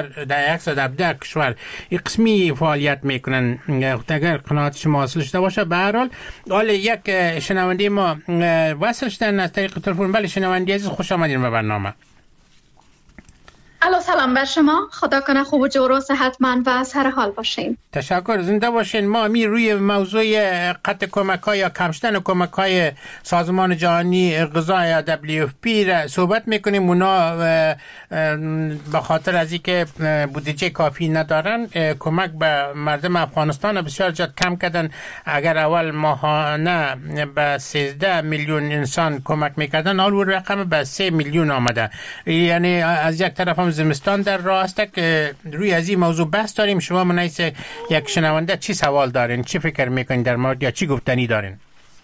کشور این قسمی فعالیت میکنن. اگر قناعت شما حاصل شده باشه. به هر حال یک شنونده ما وصل شدن از طریق تلفن. بله شنونده عزیز، خوش آمدین به برنامه. الو، سلام بر شما. خدا کنه خوب و جور و صحتمند و سر حال باشین. تشکر، زنده باشین. ما روی موضوع قطع کمک‌های یا کم شدن کمک‌های سازمان جهانی غذا یا WFP را صحبت میکنیم. اونا به خاطر از اینکه بودجه کافی ندارن کمک به مردم افغانستان بسیار زیاد کم کردن. اگر اول ماهانه به 13 میلیون انسان کمک میکردن، حال رقم به 3 میلیون آمده. یعنی از یک طرف هم زمستان در راه است که روی از این موضوع بحث داریم. شما منیس یک شنونده چی سوال دارین؟ چی فکر میکنین در مورد یا چی گفتنی دارین؟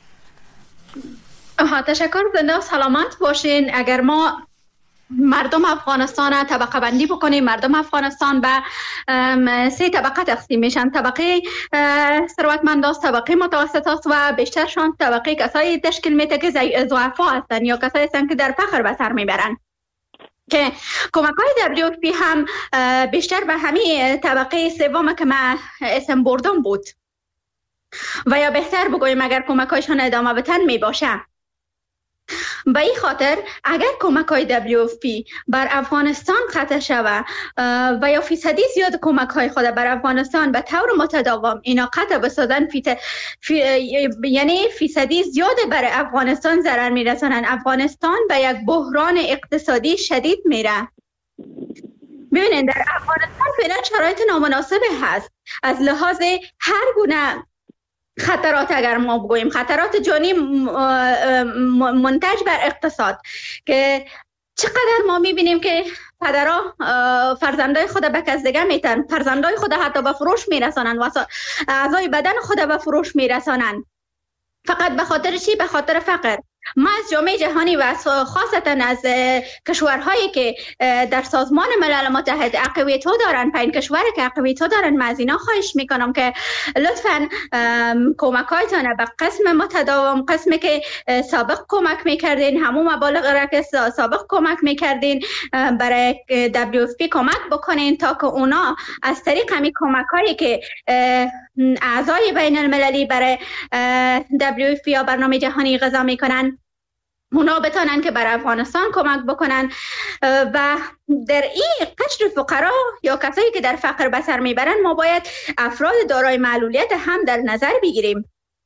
تشکر، زنده و سلامت باشین. اگر ما مردم افغانستان طبقه بندی بکنیم، مردم افغانستان به 3 طبقه تقسیم میشن. طبقه ثروتمند است، طبقه متوسط است و بیشترشان طبقه کسایی تشکیل میده که ضعفا هستن یا کسایی هستن که در فقر به سر میبرن. که کمک‌های WFP هم بیشتر به همین طبقه سوم که من اسم بردم بود و یا بهتر بگویم اگر کمک‌هایشان ادامه بدن می باشه. به این خاطر اگر کمک‌های WFP بر افغانستان قطع شود و یا فیصدی زیاد کمک‌های خود بر افغانستان به طور متداوم اینا قطع بسازن، یعنی فیصدی زیاد بر افغانستان ضرر میرسانن. افغانستان به یک بحران اقتصادی شدید میره. ببینید در افغانستان فعلا شرایط نامناسب هست از لحاظ هر گونه خطرات. اگر ما بگوییم خطرات جانی منتج بر اقتصاد که چقدر ما میبینیم که پدرها فرزندای خود به کس دیگه میتن، فرزندای خود حتی به فروش میرسانن و اعضای بدن خود به فروش میرسانن. فقط به خاطر چی؟ به خاطر فقر. ما از جامعه جهانی و خاصتا از کشورهایی که در سازمان ملل متحد اقلیت‌ها دارن، پایین کشوری که اقلیت‌ها دارن، ما از اینا خواهش میکنم که لطفاً کمک‌هایتان به قسم متداوم، قسمی که سابق کمک میکردین، همون مبالغ را که سابق کمک میکردین برای WFP کمک بکنین تا که اونا از طریق همین کمک‌هایی که اعضای بین المللی برای WFP یا برنامه جهانی غذا میکنن، اونا بتونن که برای افغانستان کمک بکنن. و در این قشر فقرا یا کسایی که در فقر به سر میبرن، ما باید افراد دارای معلولیت هم در نظر بگیریم.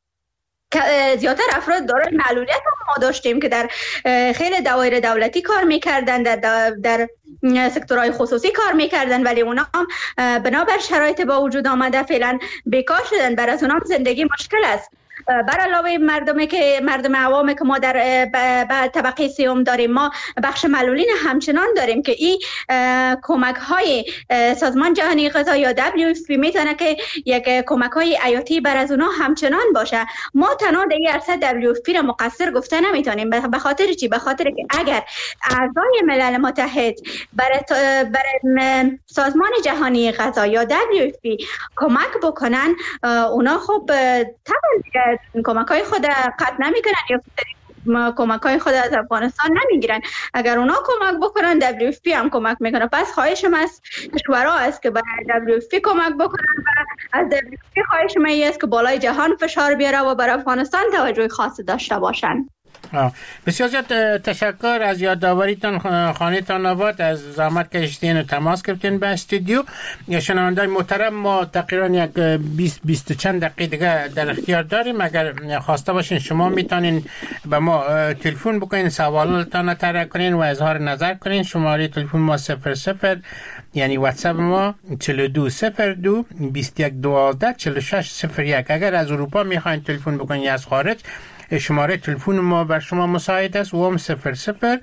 زیادتر افراد دارای معلولیت هم ما داشتیم که در خیلی دوایر دولتی کار میکردن، در سکتورهای خصوصی کار میکردن، ولی اونا بنابر شرایط با وجود آمده فعلا بیکار شدن. برای اونا زندگی مشکل است. بر علاوه مردم عوام که ما در طبقه سیوم داریم، ما بخش معلولین همچنان داریم که این کمک های سازمان جهانی غذا یا WFP میتونه که یک کمک های حیاتی بر از اونها همچنان باشه. ما تنها در این عرصه WFP را مقصر گفته نمیتونیم. به خاطر چی؟ به خاطر که اگر اعضای ملل متحد برای سازمان جهانی غذا یا WFP کمک بکنن، اونا خب طبعا کمک‌های خود قطع نمی‌کنن یا کمک‌های خود از افغانستان نمیگیرن. اگر اونا کمک بکنن، WFP هم کمک میکنه. پس خواهشم از کشورها است که برای WFP کمک بکنن و از WFP خواهشم است که بالای جهان فشار بیاره و برای افغانستان توجه خاص داشته باشن. بسیار زیاد تشکر از یادآوریتان. خانه‌تان آباد، از زحمت کشیدین و تماس گرفتین به استودیو. شنوندگان محترم، ما تقریبا یک 20 چند دقیقه دیگه در اختیار داریم. اگر خواسته باشین شما میتونین به ما تلفن بکنین، سوالاتتان رو طرح کنین و اظهار نظر کنین. شماره تلفن ما 00 یعنی واتساپ ما 4202 2112 4601. اگر از اروپا میخواین تلفن بکنین یا از خارج، شماره تلفن ما بر شما مساعد است. وام 00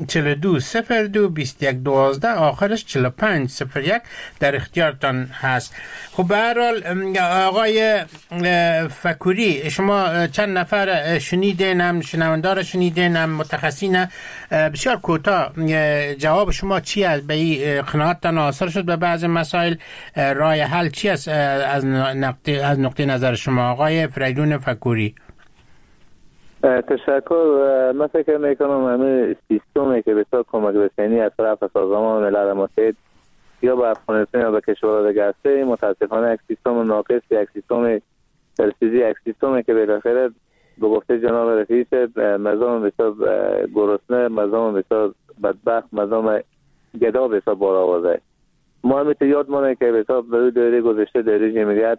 4202 2112 آخرش 4501 در اختیارتان هست. خب به هر حال آقای فکوری، شما چند نفر شنیدین، هم شنوندار شنیدین، هم متخصصین. بسیار کوتاه جواب شما چی است؟ به این قناعتتان حاصل شد به بعض مسائل؟ راه حل چی است از نقطه نظر شما آقای فریدون فکوری؟ تشکر. من فکر میکنم همه سیستمی که بسیار کمک رسانی از طرف سازمان ملل متحد یا به افغانستان یا به کشورهای دیگه است، متاسفانه یک سیستم ناقص، یک سیستم ترسیزی، یک سیستمی که بالاخره به گفته جناب رئیس مردم بسیار گرسنه، مردم بسیار بدبخت، مردم گدا بسیار بار آورده. ما همیشه یادمونه که بسیار به دوره گذشته دوره جمهوریت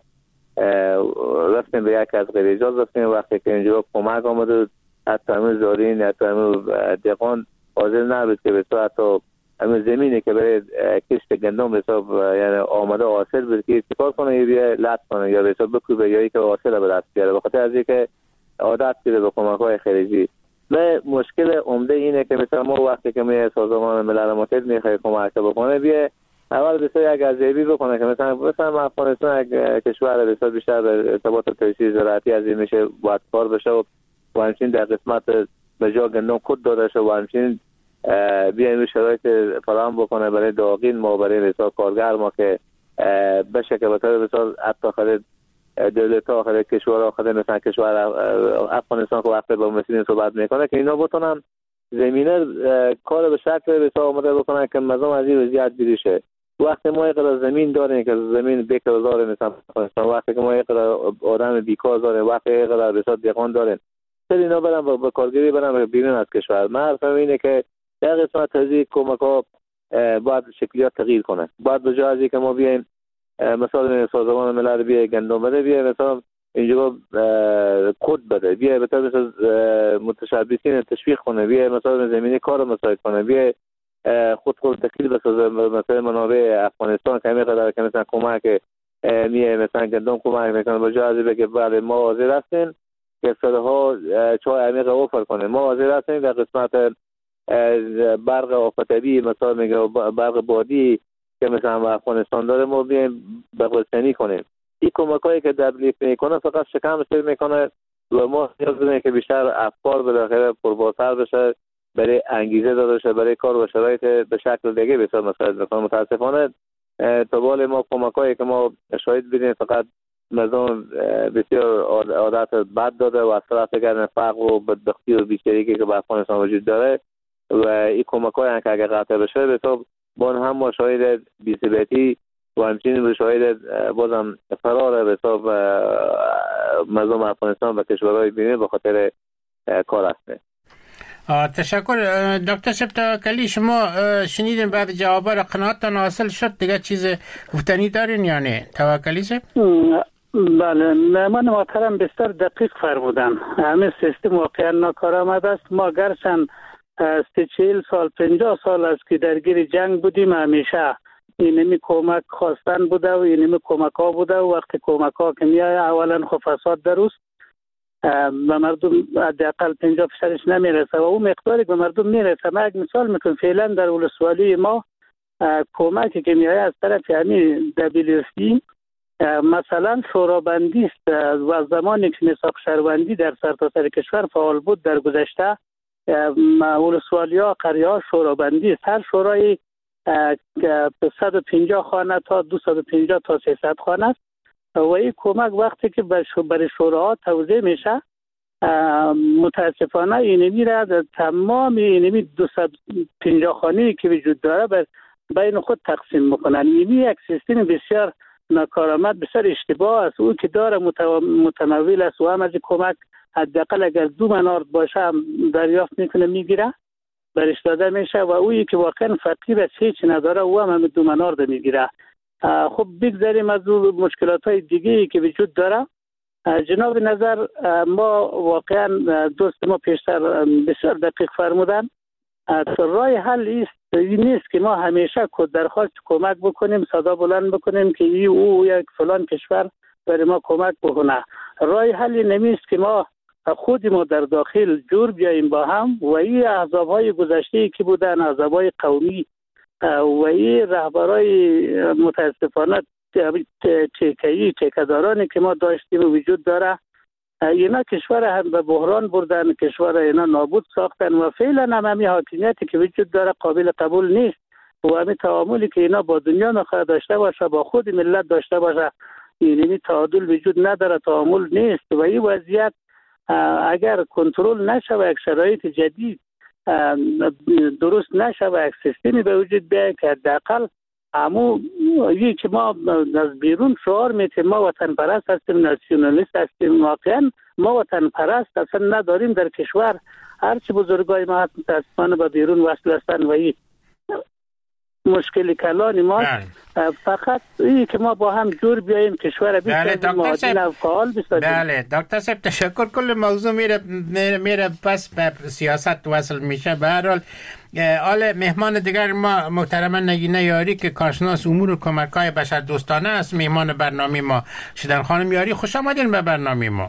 رفتیم به یک از غیر اجاز رفتیم. وقتی که اینجا کمک آمده، حتی همه زارین، حتی همه دقان حاضر نبود که بسیار حتی همه زمینی که برای کشت گندم بسیار یعنی آمده حاصل بود که چیکار کنه، یا بیا لط کنه یا بسیار بکوبه یا که حاصل به دست بیاره، بخاطر از اینکه عادت کرده به کمک‌های خارجی. مشکل عمده اینه که مثلا ما وقتی که می سازمان ملل متحد میخواد کمک بکنه، بیا اول بسیار یک ارزیابی بکنه که مثلا افغانستان یک کشور بسیار بیشتر به ارتباط تجهیزی زراعتی از این میشه باید کار بشه و همچنین در قسمت به جا گندم کود داده شه و همچنین بیایم شرایط فراهم بکنه برای داغین ما، برای بسیار کارگر ما که بشه که بطور بسیار حتی خرید دولت ها، خرید کشور ها، خرید مثلا کشور افغانستان که وقتی با مسئولین صحبت میکنه که اینا بتونن زمینه کار به شکل بسیار آماده بکنن که مردم از این وضعیت بیری شه. وقتی ما یک زمین داریم که زمین بیکار داریم، مثلا وقتی که ما یک آدم بیکار داریم، وقتی یک بسیار دیگان داریم، سر اینا برن به کارگری برن بیرون از کشور. من حرفم اینه که در قسمت تزیق کمک ها باید شکلیات تغییر کنه. باید به جای از اینکه ما بیایم مثلا سازمان ملل بیایم گندم بده، بیایم مثلا اینجا کد بده، بیایم مثلا متشبثین تشویق کنه، بیایم مثلا زمینی کار مساعد کنه، بیایم خود تکلیل بسازه مثلا منابع افغانستان که میقدر که مثلا کمک میه مثلا گندم کمک میکنه، به جای از بگه بله ما حاضر هستیم که صدها چای عمیق اوفر کنه، ما حاضر هستیم در قسمت برق آفتابی مثلا میگه برق بادی که مثلا افغانستان داره ما بیایم بغل‌سنی کنیم. این کمکایی که WFP میکنه فقط شکم سیر میکنه و ما نیاز داریم که بیشتر افکار بالاخره پربارتر بشه، برای انگیزه داده شه، برای کار و شرایط به شکل دیگه بسیار مساعد بکنه. متاسفانه طوال ما کمکایی که ما شاید ببینیم فقط مردم بسیار عادت بد داده و از طرف دیگر فقر و بدبختی و بیچارگی که به افغانستان وجود داره و این کمکایی که اگر قطع بشه به تو با هم ما شاید بی‌ثباتی و همچنین شاید بازم فرار به حساب مردم افغانستان و کشورهای بیرون به خاطر کار هست. تشکر دکتر سپتا کلی. شما شنیدین بعد جواب را قناعتتان حاصل شد؟ دیگه چیز گفتنی دارین یا نه توکلی صاحب؟ بله من محترم بسیار دقیق فرمودن. همه سیستم واقعا ناکارآمد است. ما گرچند 40 سال 50 سال است که درگیر جنگ بودیم، همیشه اینمی کمک خواستن بوده و اینمی کمک ها بوده و وقتی کمک ها که میای اولا خب فساد دروست و مردم حداقل 50 فیصدش نمیرسه و اون مقداری به مردم میرسه. من یک مثال میکنم، فعلا در ولسوالی ما کمکی که میای از طرف همین WFP مثلا شورابندی است و از زمانی که نصاب شهروندی در سرتاسر کشور فعال بود در گذشته ولسوالی ها قریه ها شورابندی است. هر شورای 150 خانه تا 250 تا 300 خانه است و این کمک وقتی که برای شوراها توزیع میشه متاسفانه اینمی را تمام اینمی 250 خانه که وجود داره بین خود تقسیم میکنن. اینمی یک سیستم بسیار ناکارآمد، بسیار اشتباه است. او که داره متمول است و هم از کمک حداقل اگر 2 منارد باشه هم دریافت میکنه میگیره برش داده میشه و اویی که واقعا فقیر است هیچ نداره او هم 2 منارد میگیره. خب بگذاریم از مشکلات های دیگه که وجود داره. جناب نظر ما واقعا دوست ما پیشتر بسیار دقیق فرمودن. رای حل نیست که ما همیشه درخواست کمک بکنیم، صدا بلند بکنیم که او یک فلان کشور برای ما کمک بکنه. رای حل نمیست که ما خود ما در داخل جور بیاییم با هم و این احزاب‌های گذشته که بودن، احزاب‌های قومی و این رهبرای متاسفانه تکه‌دارانی که ما داشتیم وجود داره، اینا کشور هم به بحران بردن، کشور اینا نابود ساختن و فعلا هم همین حاکمیتی که وجود داره قابل قبول نیست و همین تعاملی که اینا با دنیا میخواد داشته باشه با خود ملت داشته باشه اینمی تعادل وجود نداره، تعامل نیست و این وضعیت اگر کنترل نشه و یک شرایط جدید درست نشه و یک سیستمی به وجود بیاید که حداقل یکی که ما از بیرون شعار میتیم ما وطن پرست هستیم، ناسیونالیست هستیم، واقعا ما وطن پرست اصلا نداریم در کشور. هرچی بزرگای ما متاسفانه با بیرون وصل هستن و این مشکل کلان ما فقط این که ما با هم جور بیاییم کشور بسازیم معادل و فعال بسازیم. بله دکتر صاحب تشکر. کل موضوع میره پس به سیاست وصل میشه. به هر حال آل مهمان دیگر ما محترم نگینه یاری که کارشناس امور کمک‌های بشردوستانه است مهمان برنامه ما شدن. خانم یاری خوش آمدین به برنامه ما.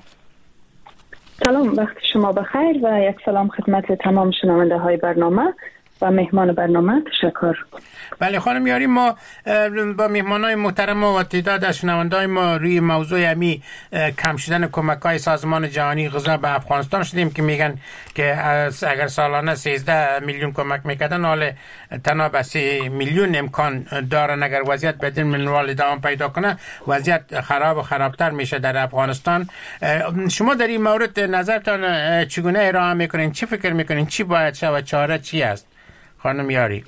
سلام، وقت شما بخیر و یک سلام خدمت تمام شنونده های برنامه و مهمان برنامه. تشکر. بله خانم یاری، ما با مهمانای محترم و تعداد از شنونده‌های ما روی موضوع همی کم شدن کمک‌های سازمان جهانی غذا به افغانستان شدیم که میگن که اگر سالانه 13 میلیون کمک میکردن حال تنها به 3 میلیون امکان دارن. اگر وضعیت بدین منوال ادامه پیدا کنه وضعیت خراب و خرابتر میشه در افغانستان. شما در این مورد نظرتان چگونه ارائه میکنین؟ چی فکر میکنین؟ چی باید شه و چاره چی است؟ خانم یاری.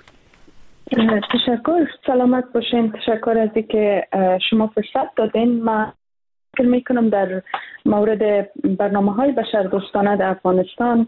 تشکر، سلامت باشین. تشکر از اینکه شما فرصت دادین. من فکر میکنم در مورد برنامه‌های بشردوستانه در افغانستان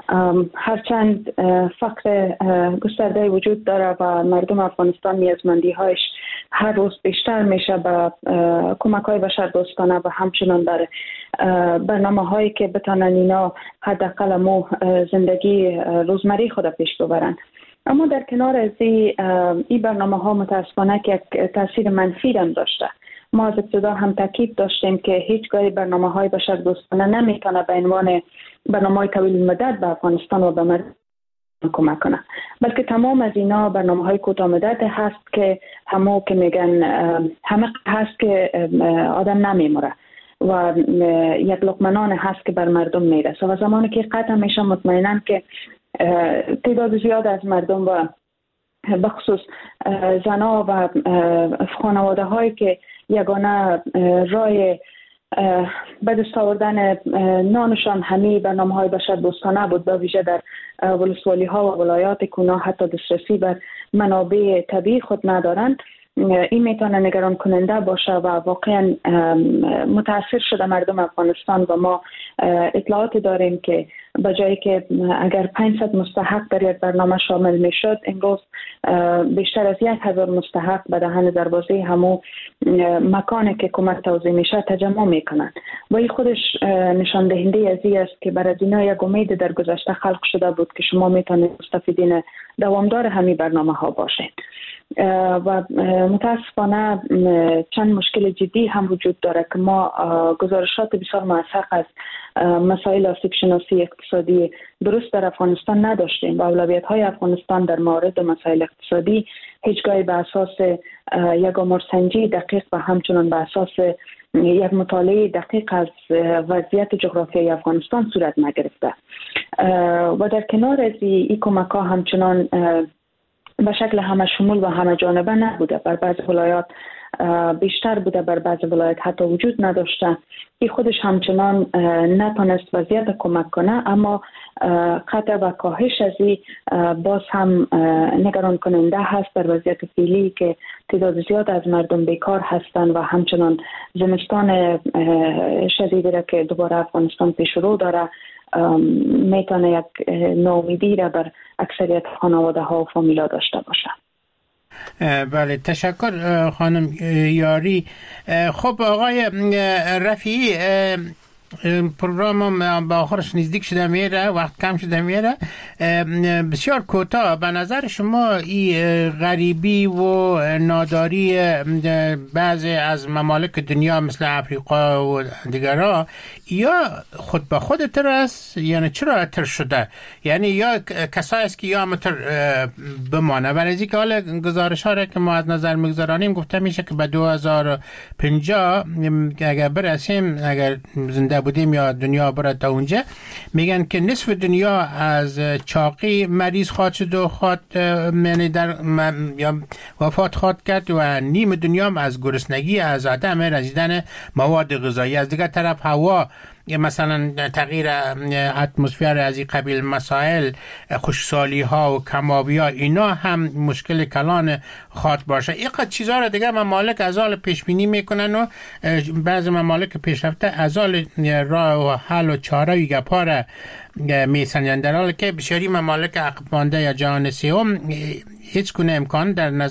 هرچند فقر گسترده وجود داره و مردم افغانستان نیازمندی‌هایش هر روز بیشتر میشه به کمک‌های بشردوستانه و همچنان در برنامه‌هایی که بتونن اینا حداقل مو زندگی روزمره خود پیش ببرن. اما در کنار از این برنامه‌ها متاسفانه که یک تاثیر منفی هم داشته. ما از ابتدا هم تاکید داشتیم که هیچگاه برنامه‌های بشردوستانه نمیتونه به عنوان برنامه‌های طویل مدت به افغانستان و به مردم کمک کنه، بلکه تمام از اینا برنامه‌های کوتاه مدت هست که همو که میگن همه هست که آدم نمیموره و یک لقمه نان هست که بر مردم میرسه و زمانی که قطع میشه مطمئناً که تعداد زیاد از مردم و بخصوص زنها و خانواده هایی که یگانه رای به دست آوردن نانشان همه برنامه های بشردوستانه بود، به ویژه در ولسوالی ها و ولایات کونا حتی دسترسی به منابع طبیعی خود ندارند، این میتونه نگران کننده باشه و واقعا متاثر شده مردم افغانستان و ما اطلاعات داریم که به جایی که اگر 500 مستحق در یک برنامه شامل میشد، امروز بیشتر از 1000 مستحق به دهن دروازه همو مکانی که کمک توزیع میشه تجمع میکنند و این خودش نشان دهنده از این است که برای اینا یک امید در گذشته خلق شده بود که شما میتونید مستفیدین دوامدار همین برنامه ها باشین و متاسفانه چند مشکل جدی هم وجود داره که ما گزارشات بسیار موثق از مسائل آسیب‌شناسی اقتصادی درست در افغانستان نداشتیم و اولویت های افغانستان در مورد مسائل اقتصادی هیچگاه به اساس یک آمارسنجی دقیق و همچنان به اساس یک مطالعه دقیق از وضعیت جغرافیایی افغانستان صورت نگرفته و در کنار از این کمک ها همچنان به شکل همه شمول و همه جانبه نبوده، بر بعض ولایات بیشتر بوده، بر بعض ولایات حتی وجود نداشته. این خودش همچنان نتونست وضعیت کمک کنه، اما قطع و کاهش از این باز هم نگران کننده هست در وضعیت فعلی که تعداد زیاد از مردم بیکار هستند و همچنان زمستان شدیدی را که دوباره افغانستان پیش رو داره میتونه یک ناامیدی را بر اکثریت خانواده ها و فامیلا داشته باشه. بله، تشکر خانم یاری. خب آقای رفیعی، پروگرام به آخرش نزدیک شده میره، وقت کم شده میره. بسیار کوتاه، به نظر شما این غریبی و ناداری بعضی از ممالک دنیا مثل افریقا و دیگرها یا خود به خود اتر است، یعنی چرا اتر شده؟ یعنی یا کسایی است که یا متر بمانه؟ برای اینکه حالا گزارش ها را که ما از نظر میگذارانیم گفته میشه که به 2050 اگر برسیم، اگر زنده بودیم یا دنیا بره تا اونجا، میگن که نصف دنیا از چاقی مریض خواهد شد و یعنی یا وفات خواهد کرد و نیم دنیا از گرسنگی، از عدم رسیدن مواد غذایی. از دیگر طرف هوا، مثلا تغییر اتمسفر، از این قبیل مسائل، خشکسالی ها و کمابی ها، اینا هم مشکل کلان خواهد باشه. این قد چیزها را دیگه ممالک از حال پیش بینی میکنن و بعض ممالک پیشرفته از حال راه و حل و چاره و گپا را میسنجن، در حالی که بسیاری ممالک عقب مانده یا جهان سوم هیچ گونه امکان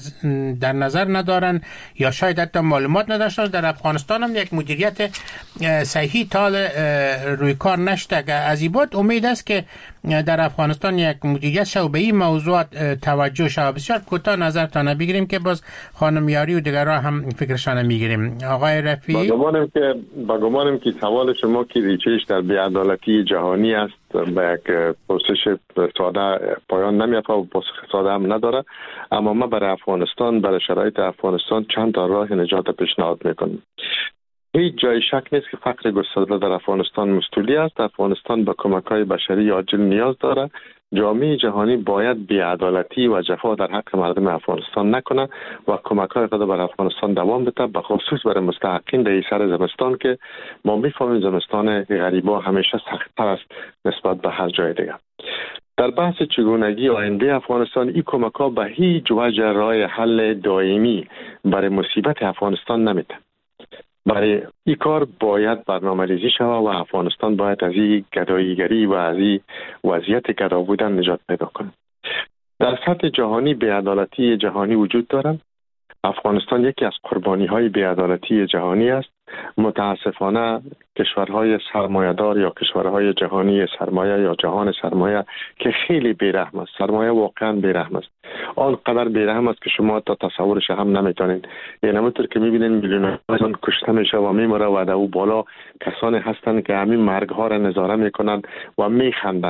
در نظر ندارن یا شاید حتی معلومات نداشتن. در افغانستان هم یک مدیریت صحیحی تا روی کار نشده. از این بعد امید است که در افغانستان یک مدیریت شو به این موضوعات توجه شود. بسیار کوتاه نظرتان بگیریم که باز خانم یاری و دیگرها هم فکرشان میگیریم. آقای رفیعی، با گمانم که سوال شما که ریچهش در بی‌عدالتی جهانی است به یک پرسش ساده پایان نمیافته و پاسخ ساده هم نداره، اما ما برای افغانستان، برای شرایط افغانستان چند تا راه نجات پیشنهاد میکنیم. هیچ جای شک نیست که فقر گسترده در افغانستان مستولی است. افغانستان به کمک‌های بشری عاجل نیاز داره. جامعه جهانی باید بی‌عدالتی و جفا در حق مردم افغانستان نکنه و کمک‌های خود بر افغانستان دوام بده، به خصوص برای مستحقین در سر زمستان که ما می‌فهمیم زمستان غریبا همیشه سخت‌تر است نسبت به هر جای دیگه. در بحث چگونگی آینده افغانستان، این کمک‌ها به هیچ وجه راه حل دائمی برای مصیبت افغانستان نمیده. برای این کار باید برنامه‌ریزی شود و افغانستان باید از این گداییگری و از این وضعیت گدا بودن نجات پیدا کنه. در سطح جهانی بی‌عدالتی جهانی وجود دارد. افغانستان یکی از قربانی‌های بی‌عدالتی جهانی است. متاسفانه کشورهای سرمایه‌دار یا کشورهای جهانی سرمایه یا جهان سرمایه که خیلی بی‌رحم است، سرمایه واقعا بی‌رحم است، آنقدر بی‌رحم است که شما تا تصورش هم نمیتونید. یعنی همونطور که میبینید میلیون‌ها انسان کشته میشه و میمیره و در او بالا کسانی هستند که همین مرگ‌ها را نظاره میکنند و میخندند.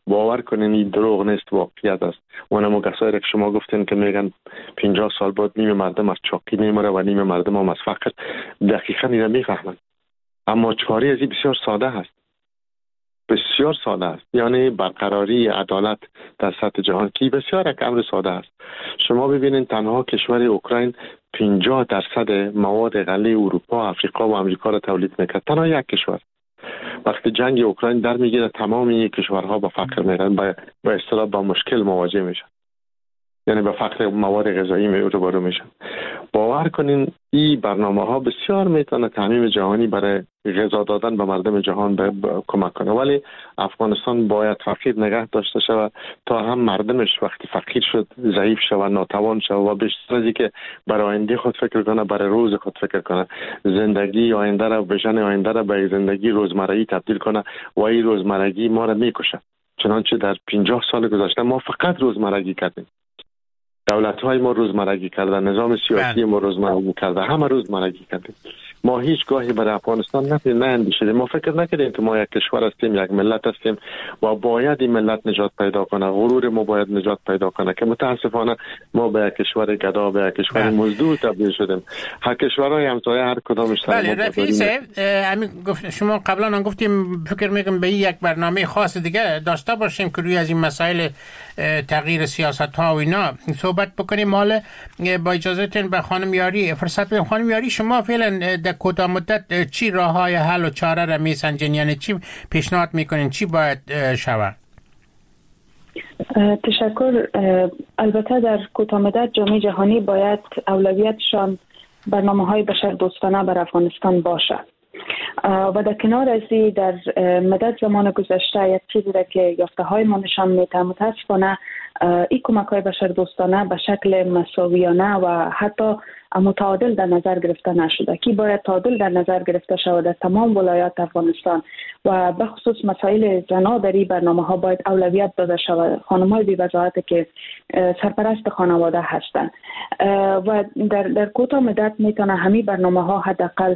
باور کنین این دروغ نیست، واقعیت است. اونم کسایی که شما گفتین که میگن 50 سال بعد نیم مردم از چاقی میمره و نیم مردم هم از فقر، دقیقاً اینو میفهمن. اما چاره از این بسیار ساده است، بسیار ساده است. یعنی برقراری عدالت در سطح جهان که بسیار یک امر ساده است. شما ببینید تنها کشور اوکراین 50% مواد غله اروپا، افریقا و امریکا را تولید میکرد. تنها یک کشور. وقتی جنگ اوکراین در میگیره تمام این کشورها با فقر میرن، با اصطلاح با مشکل مواجه میشن، یعنی به فقر مواد غذایی روبرو میشن. باور کنین این برنامه ها بسیار میتونه تعمیم جهانی برای غذا دادن به مردم جهان کمک کنه، ولی افغانستان باید فقیر نگه داشته شود تا هم مردمش وقتی فقیر شد ضعیف شود، ناتوان شود و بیشتر از اینکه برای آینده خود فکر کنه، برای روز خود فکر کنه، زندگی آینده را، ویژن آینده را به زندگی روزمرگی تبدیل کنه و این روزمرگی ما را میکشه. چنانچه در 50 سال گذشته ما فقط روزمرگی کردیم. دولت‌های ما روزمرگی کردن، نظام سیاسی ما روزمرگی کرده، همه روزمرگی کردیم. ما هیچ گاهی برای افغانستان نه اندیشیدیم. ما فکر نکردیم که ما یک کشور هستیم، یک ملت هستیم و باید این ملت نجات پیدا کنه، غرور ما باید نجات پیدا کنه، که متاسفانه ما به یک کشور گدا، به یک کشور مزدور تبدیل شدیم. هر کشورهای همسایه هر کدامش بله رفیق صاحب، شما قبلا هم گفتیم فکر میکنم به یک برنامه خاص دیگه داشته باشیم که روی از این مسائل تغییر سیاست ها و اینا صحبت بکنیم. حالا با اجازهتون به خانم یاری فرصت بدیم. خانم یاری، شما فعلا در کوتاه مدت چی راههای حل و چاره را میسنجین؟ یعنی چی پیشنهاد میکنین، چی باید شود؟ تشکر. البته در کوتاه مدت جامعه جهانی باید اولویتشان برنامه‌های بشردوستانه بر افغانستان باشد و در کنار از این در مدت زمان گذشته یک چیزی را که یافته‌های ما نشان میده، متاسفانه این کمک‌های بشردوستانه به شکل مساویانه و حتی متعادل در نظر گرفته نشده که باید تعادل در نظر گرفته شود در تمام ولایات افغانستان و به خصوص مسائل زنان در این برنامه‌ها باید اولویت داده شود. خانم‌های بی‌وضاحت که سرپرست خانواده هستند و در کوتاه مدت میتونه همین برنامه‌ها حداقل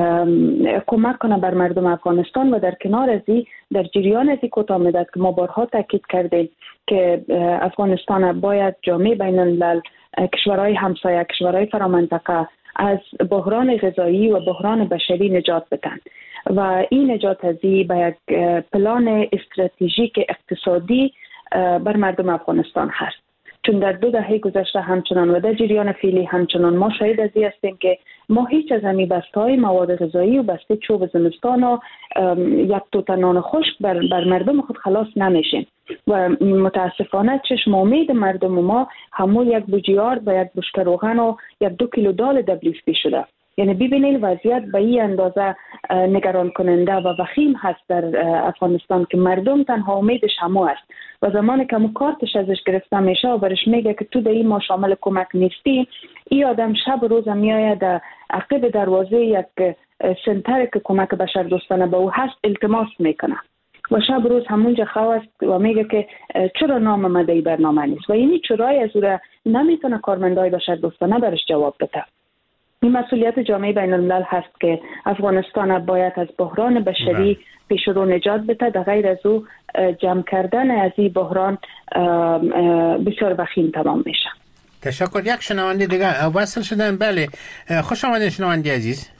کمک کنه بر مردم افغانستان و در کنار از این در جریان از این کوتاه مدت که ما بارها تاکید کردیم که افغانستان باید جامعه بین الملل، کشورهای همسایه، کشورهای فرامنطقه از بحران غذایی و بحران بشری نجات بدن و این نجات از این به یک پلان استراتژیک اقتصادی بر مردم افغانستان هست. چون در 2 دهه گذشته همچنان و در جریان فعلی همچنان ما شاهد از این هستیم که ما هیچ از همین بسته‌های مواد غذایی و بسته چوب زمستان و یک توت نان خشک بر مردم خود خلاص نمیشیم و متاسفانه چشم امید مردم ما همون یک بوجیار و یک بشکه روغن و یک 2 کیلو دال WFP شده. یعنی ببینید وضعیت به این اندازه نگران کننده و وخیم هست در افغانستان که مردم تنها امیدش همو است و زمانی که همون کارتش ازش گرفته میشه و برش میگه که تو در این ما شامل کمک نیستی، این آدم شب روز میآید در عقب دروازه یک سنتر که کمک بشردوستانه به او هست التماس میکنه و شب روز همونجا خواست و میگه که چرا نام آمده این برنامه نیست و اینی چرای از او را نمیتونه کارمندای بشردوستانه برش جواب بده. این مسئولیت جامعه بین الملل هست که افغانستان باید از بحران بشری پیش رو نجات بده. در غیر از او جمع کردن از این بحران بسیار وخیم تمام میشه. تشکر. یک شنونده دیگه وصل شدن. بله خوش آمدین شنونده عزیز.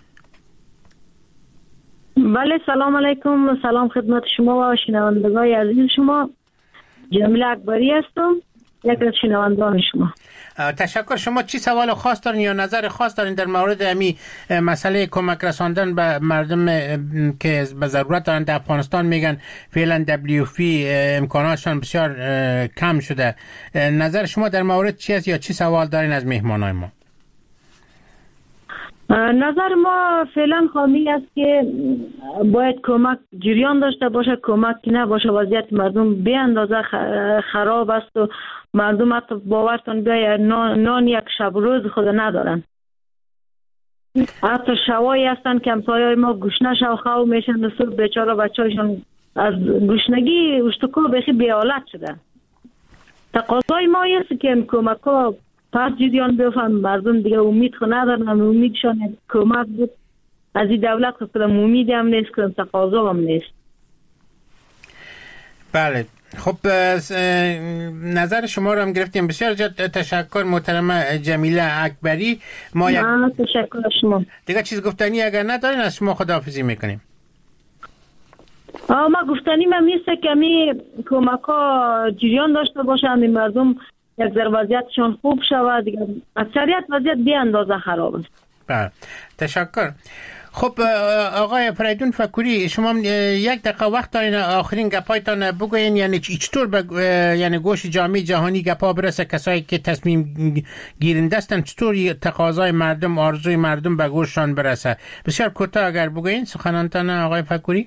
بله سلام علیکم. سلام خدمت شما و شنوندگان عزیز شما. جمیل اکبری هستم، یک از شنوندگان شما. تشکر. شما چی سوال خاص دارین یا نظر خاص دارین در مورد امی مسئله کمک رساندن به مردم که به ضرورت دارن در افغانستان؟ میگن فعلا WFP امکاناتشان بسیار کم شده. نظر شما در مورد چی است یا چی سوال دارین از مهمانای ما؟ نظر ما فعلا خامی است که باید کمک جریان داشته باشه، کمک نباشه وضعیت مردم به اندازه خراب است و مردم حتی باورتون بیاید نان یک شب روز خود ندارن. حتی شوایی هستن که همسایه‌های ما گشنه شو خو میشن و صبح بیچاره بچه‌هاشون از گشنگی اشتکا بخی بی‌حالت شده. تقاضای ما است که کمک‌ها پس جریان بفهم، مردم دیگه امید خود ندارن، امیدشان کمک بود از این دولت خود امیدی هم نیست که تقاضا هم نیست. بله خب نظر شما رو هم گرفتیم. بسیار تشکر محترم جمیله اکبری. ما تشکر شما. دیگه چیز گفتنی اگر ندارین از شما خداحافظی میکنیم. ما گفتنی من میسته که می کمک ها جریان داشته باشه، همین مردم یک ذره وضعیتشون خوب شود. دیگه اکثریت وضعیت بی اندازه خراب است. بله تشکر. خب آقای فریدون فکوری، شما یک دقیقه وقت دارین آخرین گپایتان بگوین، یعنی چطور یعنی گوش جامعه جهانی گپا برسه، کسایی که تصمیم گیرنده هستن چطور تقاضای مردم، آرزوی مردم به گوششان برسه؟ بسیار کوتاه اگر بگوین سخنانتان آقای فکوری.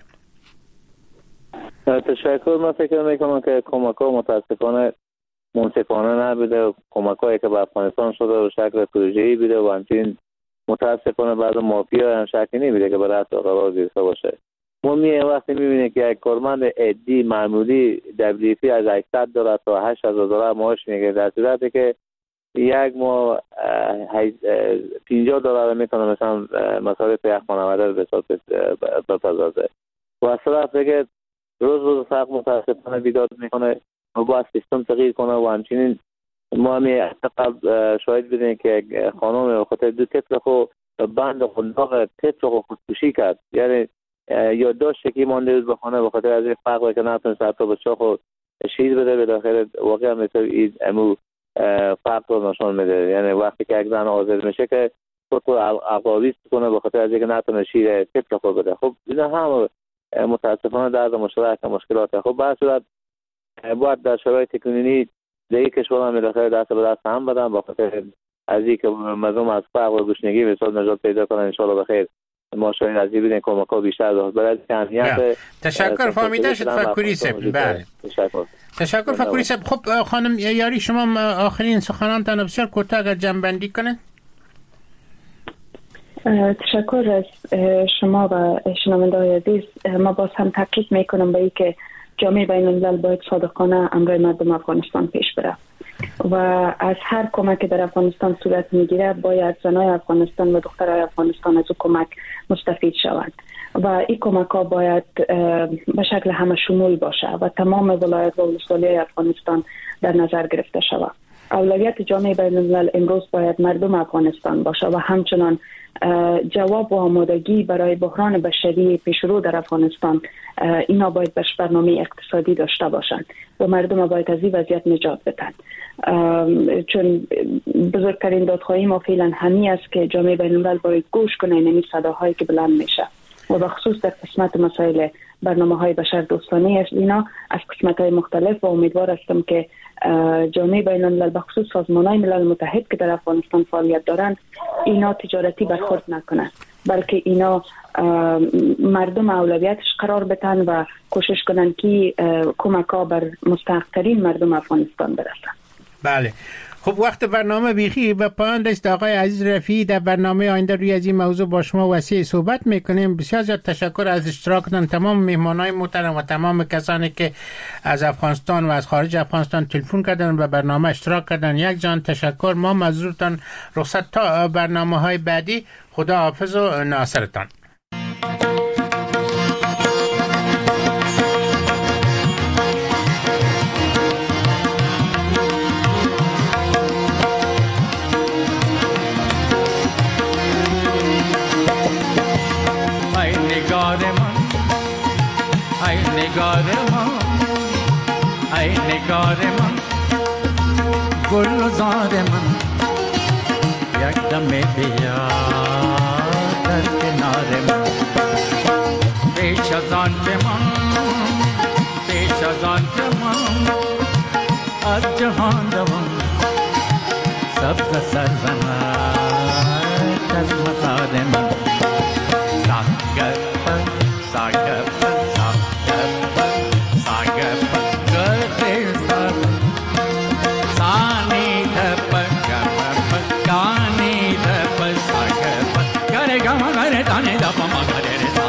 تشکر. من فکر میکنم که کمک ها متاسفانه منصفانه نبوده. کمک هایی که به افغانستان شده به شکل پروژه‌ای بوده و همچنین متاسفانه بعض مافیا هم شکی نمیده که برای قرار گرفته باشه. ما وقتی میبینیم که یک کارمند عادی معمولی WFP از 800 دلار تا 8000 دلار معاش میگیره، در صورتی که یک ماه 50 دلار میتونه مثلا مصارف یک خانواده به حساب بپردازه و از طرف دیگه روز فرق متاسفانه بیداد میکنه و باید سیستم تغییر کنه و همچنین ما همی شاید بدیم که خانم خاطر 2 طفل خود بند خلاق طفل خود خودکشی کرد، یعنی یادداشت که مانده بود به خانه به خاطر از این فرقی که نتونست حتی بچه خود شهید بده. به داخل واقعا مثل امو فرق رو نشان میده، یعنی وقتی که یک زن آزاد میشه که خود عقابیست کنه به خاطر از اینکه نتونه شیر طفل خود بده. خب اینا هم متاسفانه درد مشترک مشکلات. خب به هر صورت باید در شرایط کنونی دیگه کشورها مداخل دست به دست هم بدن با خاطر از اینکه مردم از فقر و گشنگی به صورت نجات پیدا کنن. ان شاء الله بخیر. ما شاید از این کمک‌ها بیشتر داشت برای اهمیت. تشکر فهمیده شد فکوری صاحب. بله تشکر فکوری صاحب. خب خانم یاری شما آخرین سخنانتان بسیار کوتاه اگر جمع‌بندی کنه. تشکر از شما و شنونده‌های عزیز. ما باز هم تاکید میکنم به اینکه جامعه بین الملل باید صادقانه امر مردم افغانستان پیش بره و از هر کمک که در افغانستان صورت میگیره باید زنای افغانستان و دخترای افغانستان از او کمک مستفید شوند و این کمک ها باید به شکل همه شمول باشه و تمام ولایت و ولسوالی افغانستان در نظر گرفته شود. اولویت جامعه بین الملل امروز باید مردم افغانستان باشه و همچنان جواب و آمادگی برای بحران بشری پیشرو در افغانستان اینا باید بهش برنامه اقتصادی داشته باشند و مردم باید از این وضعیت نجات بدن. چون بزرگترین دادخواهی ما فعلا همین است که جامعه بین الملل باید گوش کنه این صداهایی که بلند میشه و بخصوص در قسمت مسائل برنامه‌های بشردوستانه است اینا از قسمت‌های مختلف و امیدوار هستم که جامعه بین الملل بخصوص سازمان‌های ملل متحد که در افغانستان فعالیت دارند اینا تجارتی برخورد نکنند بلکه اینا مردم اولویتش قرار بدن و کوشش کنند که کمک‌ها بر مستحق‌ترین مردم افغانستان برسند. بله خب وقت برنامه بیخی به پایان رسید. آقای عزیز رفیعی در برنامه آینده روی از این موضوع با شما وسیع صحبت میکنیم. بسیار زیاد تشکر از اشتراکتان تمام مهمانای محترم و تمام کسانی که از افغانستان و از خارج افغانستان تلفن کردن و برنامه اشتراک کردن. یک جان تشکر. ما مزورتان رخصت تا برنامه‌های بعدی. خدا حافظ و ناصرتان. ای نگار من گلزار من یک دم بیا در کنار من پیش از آن که من از جهان دوان سبز سرزنت از مزار من Gare gama gare tane da pama gare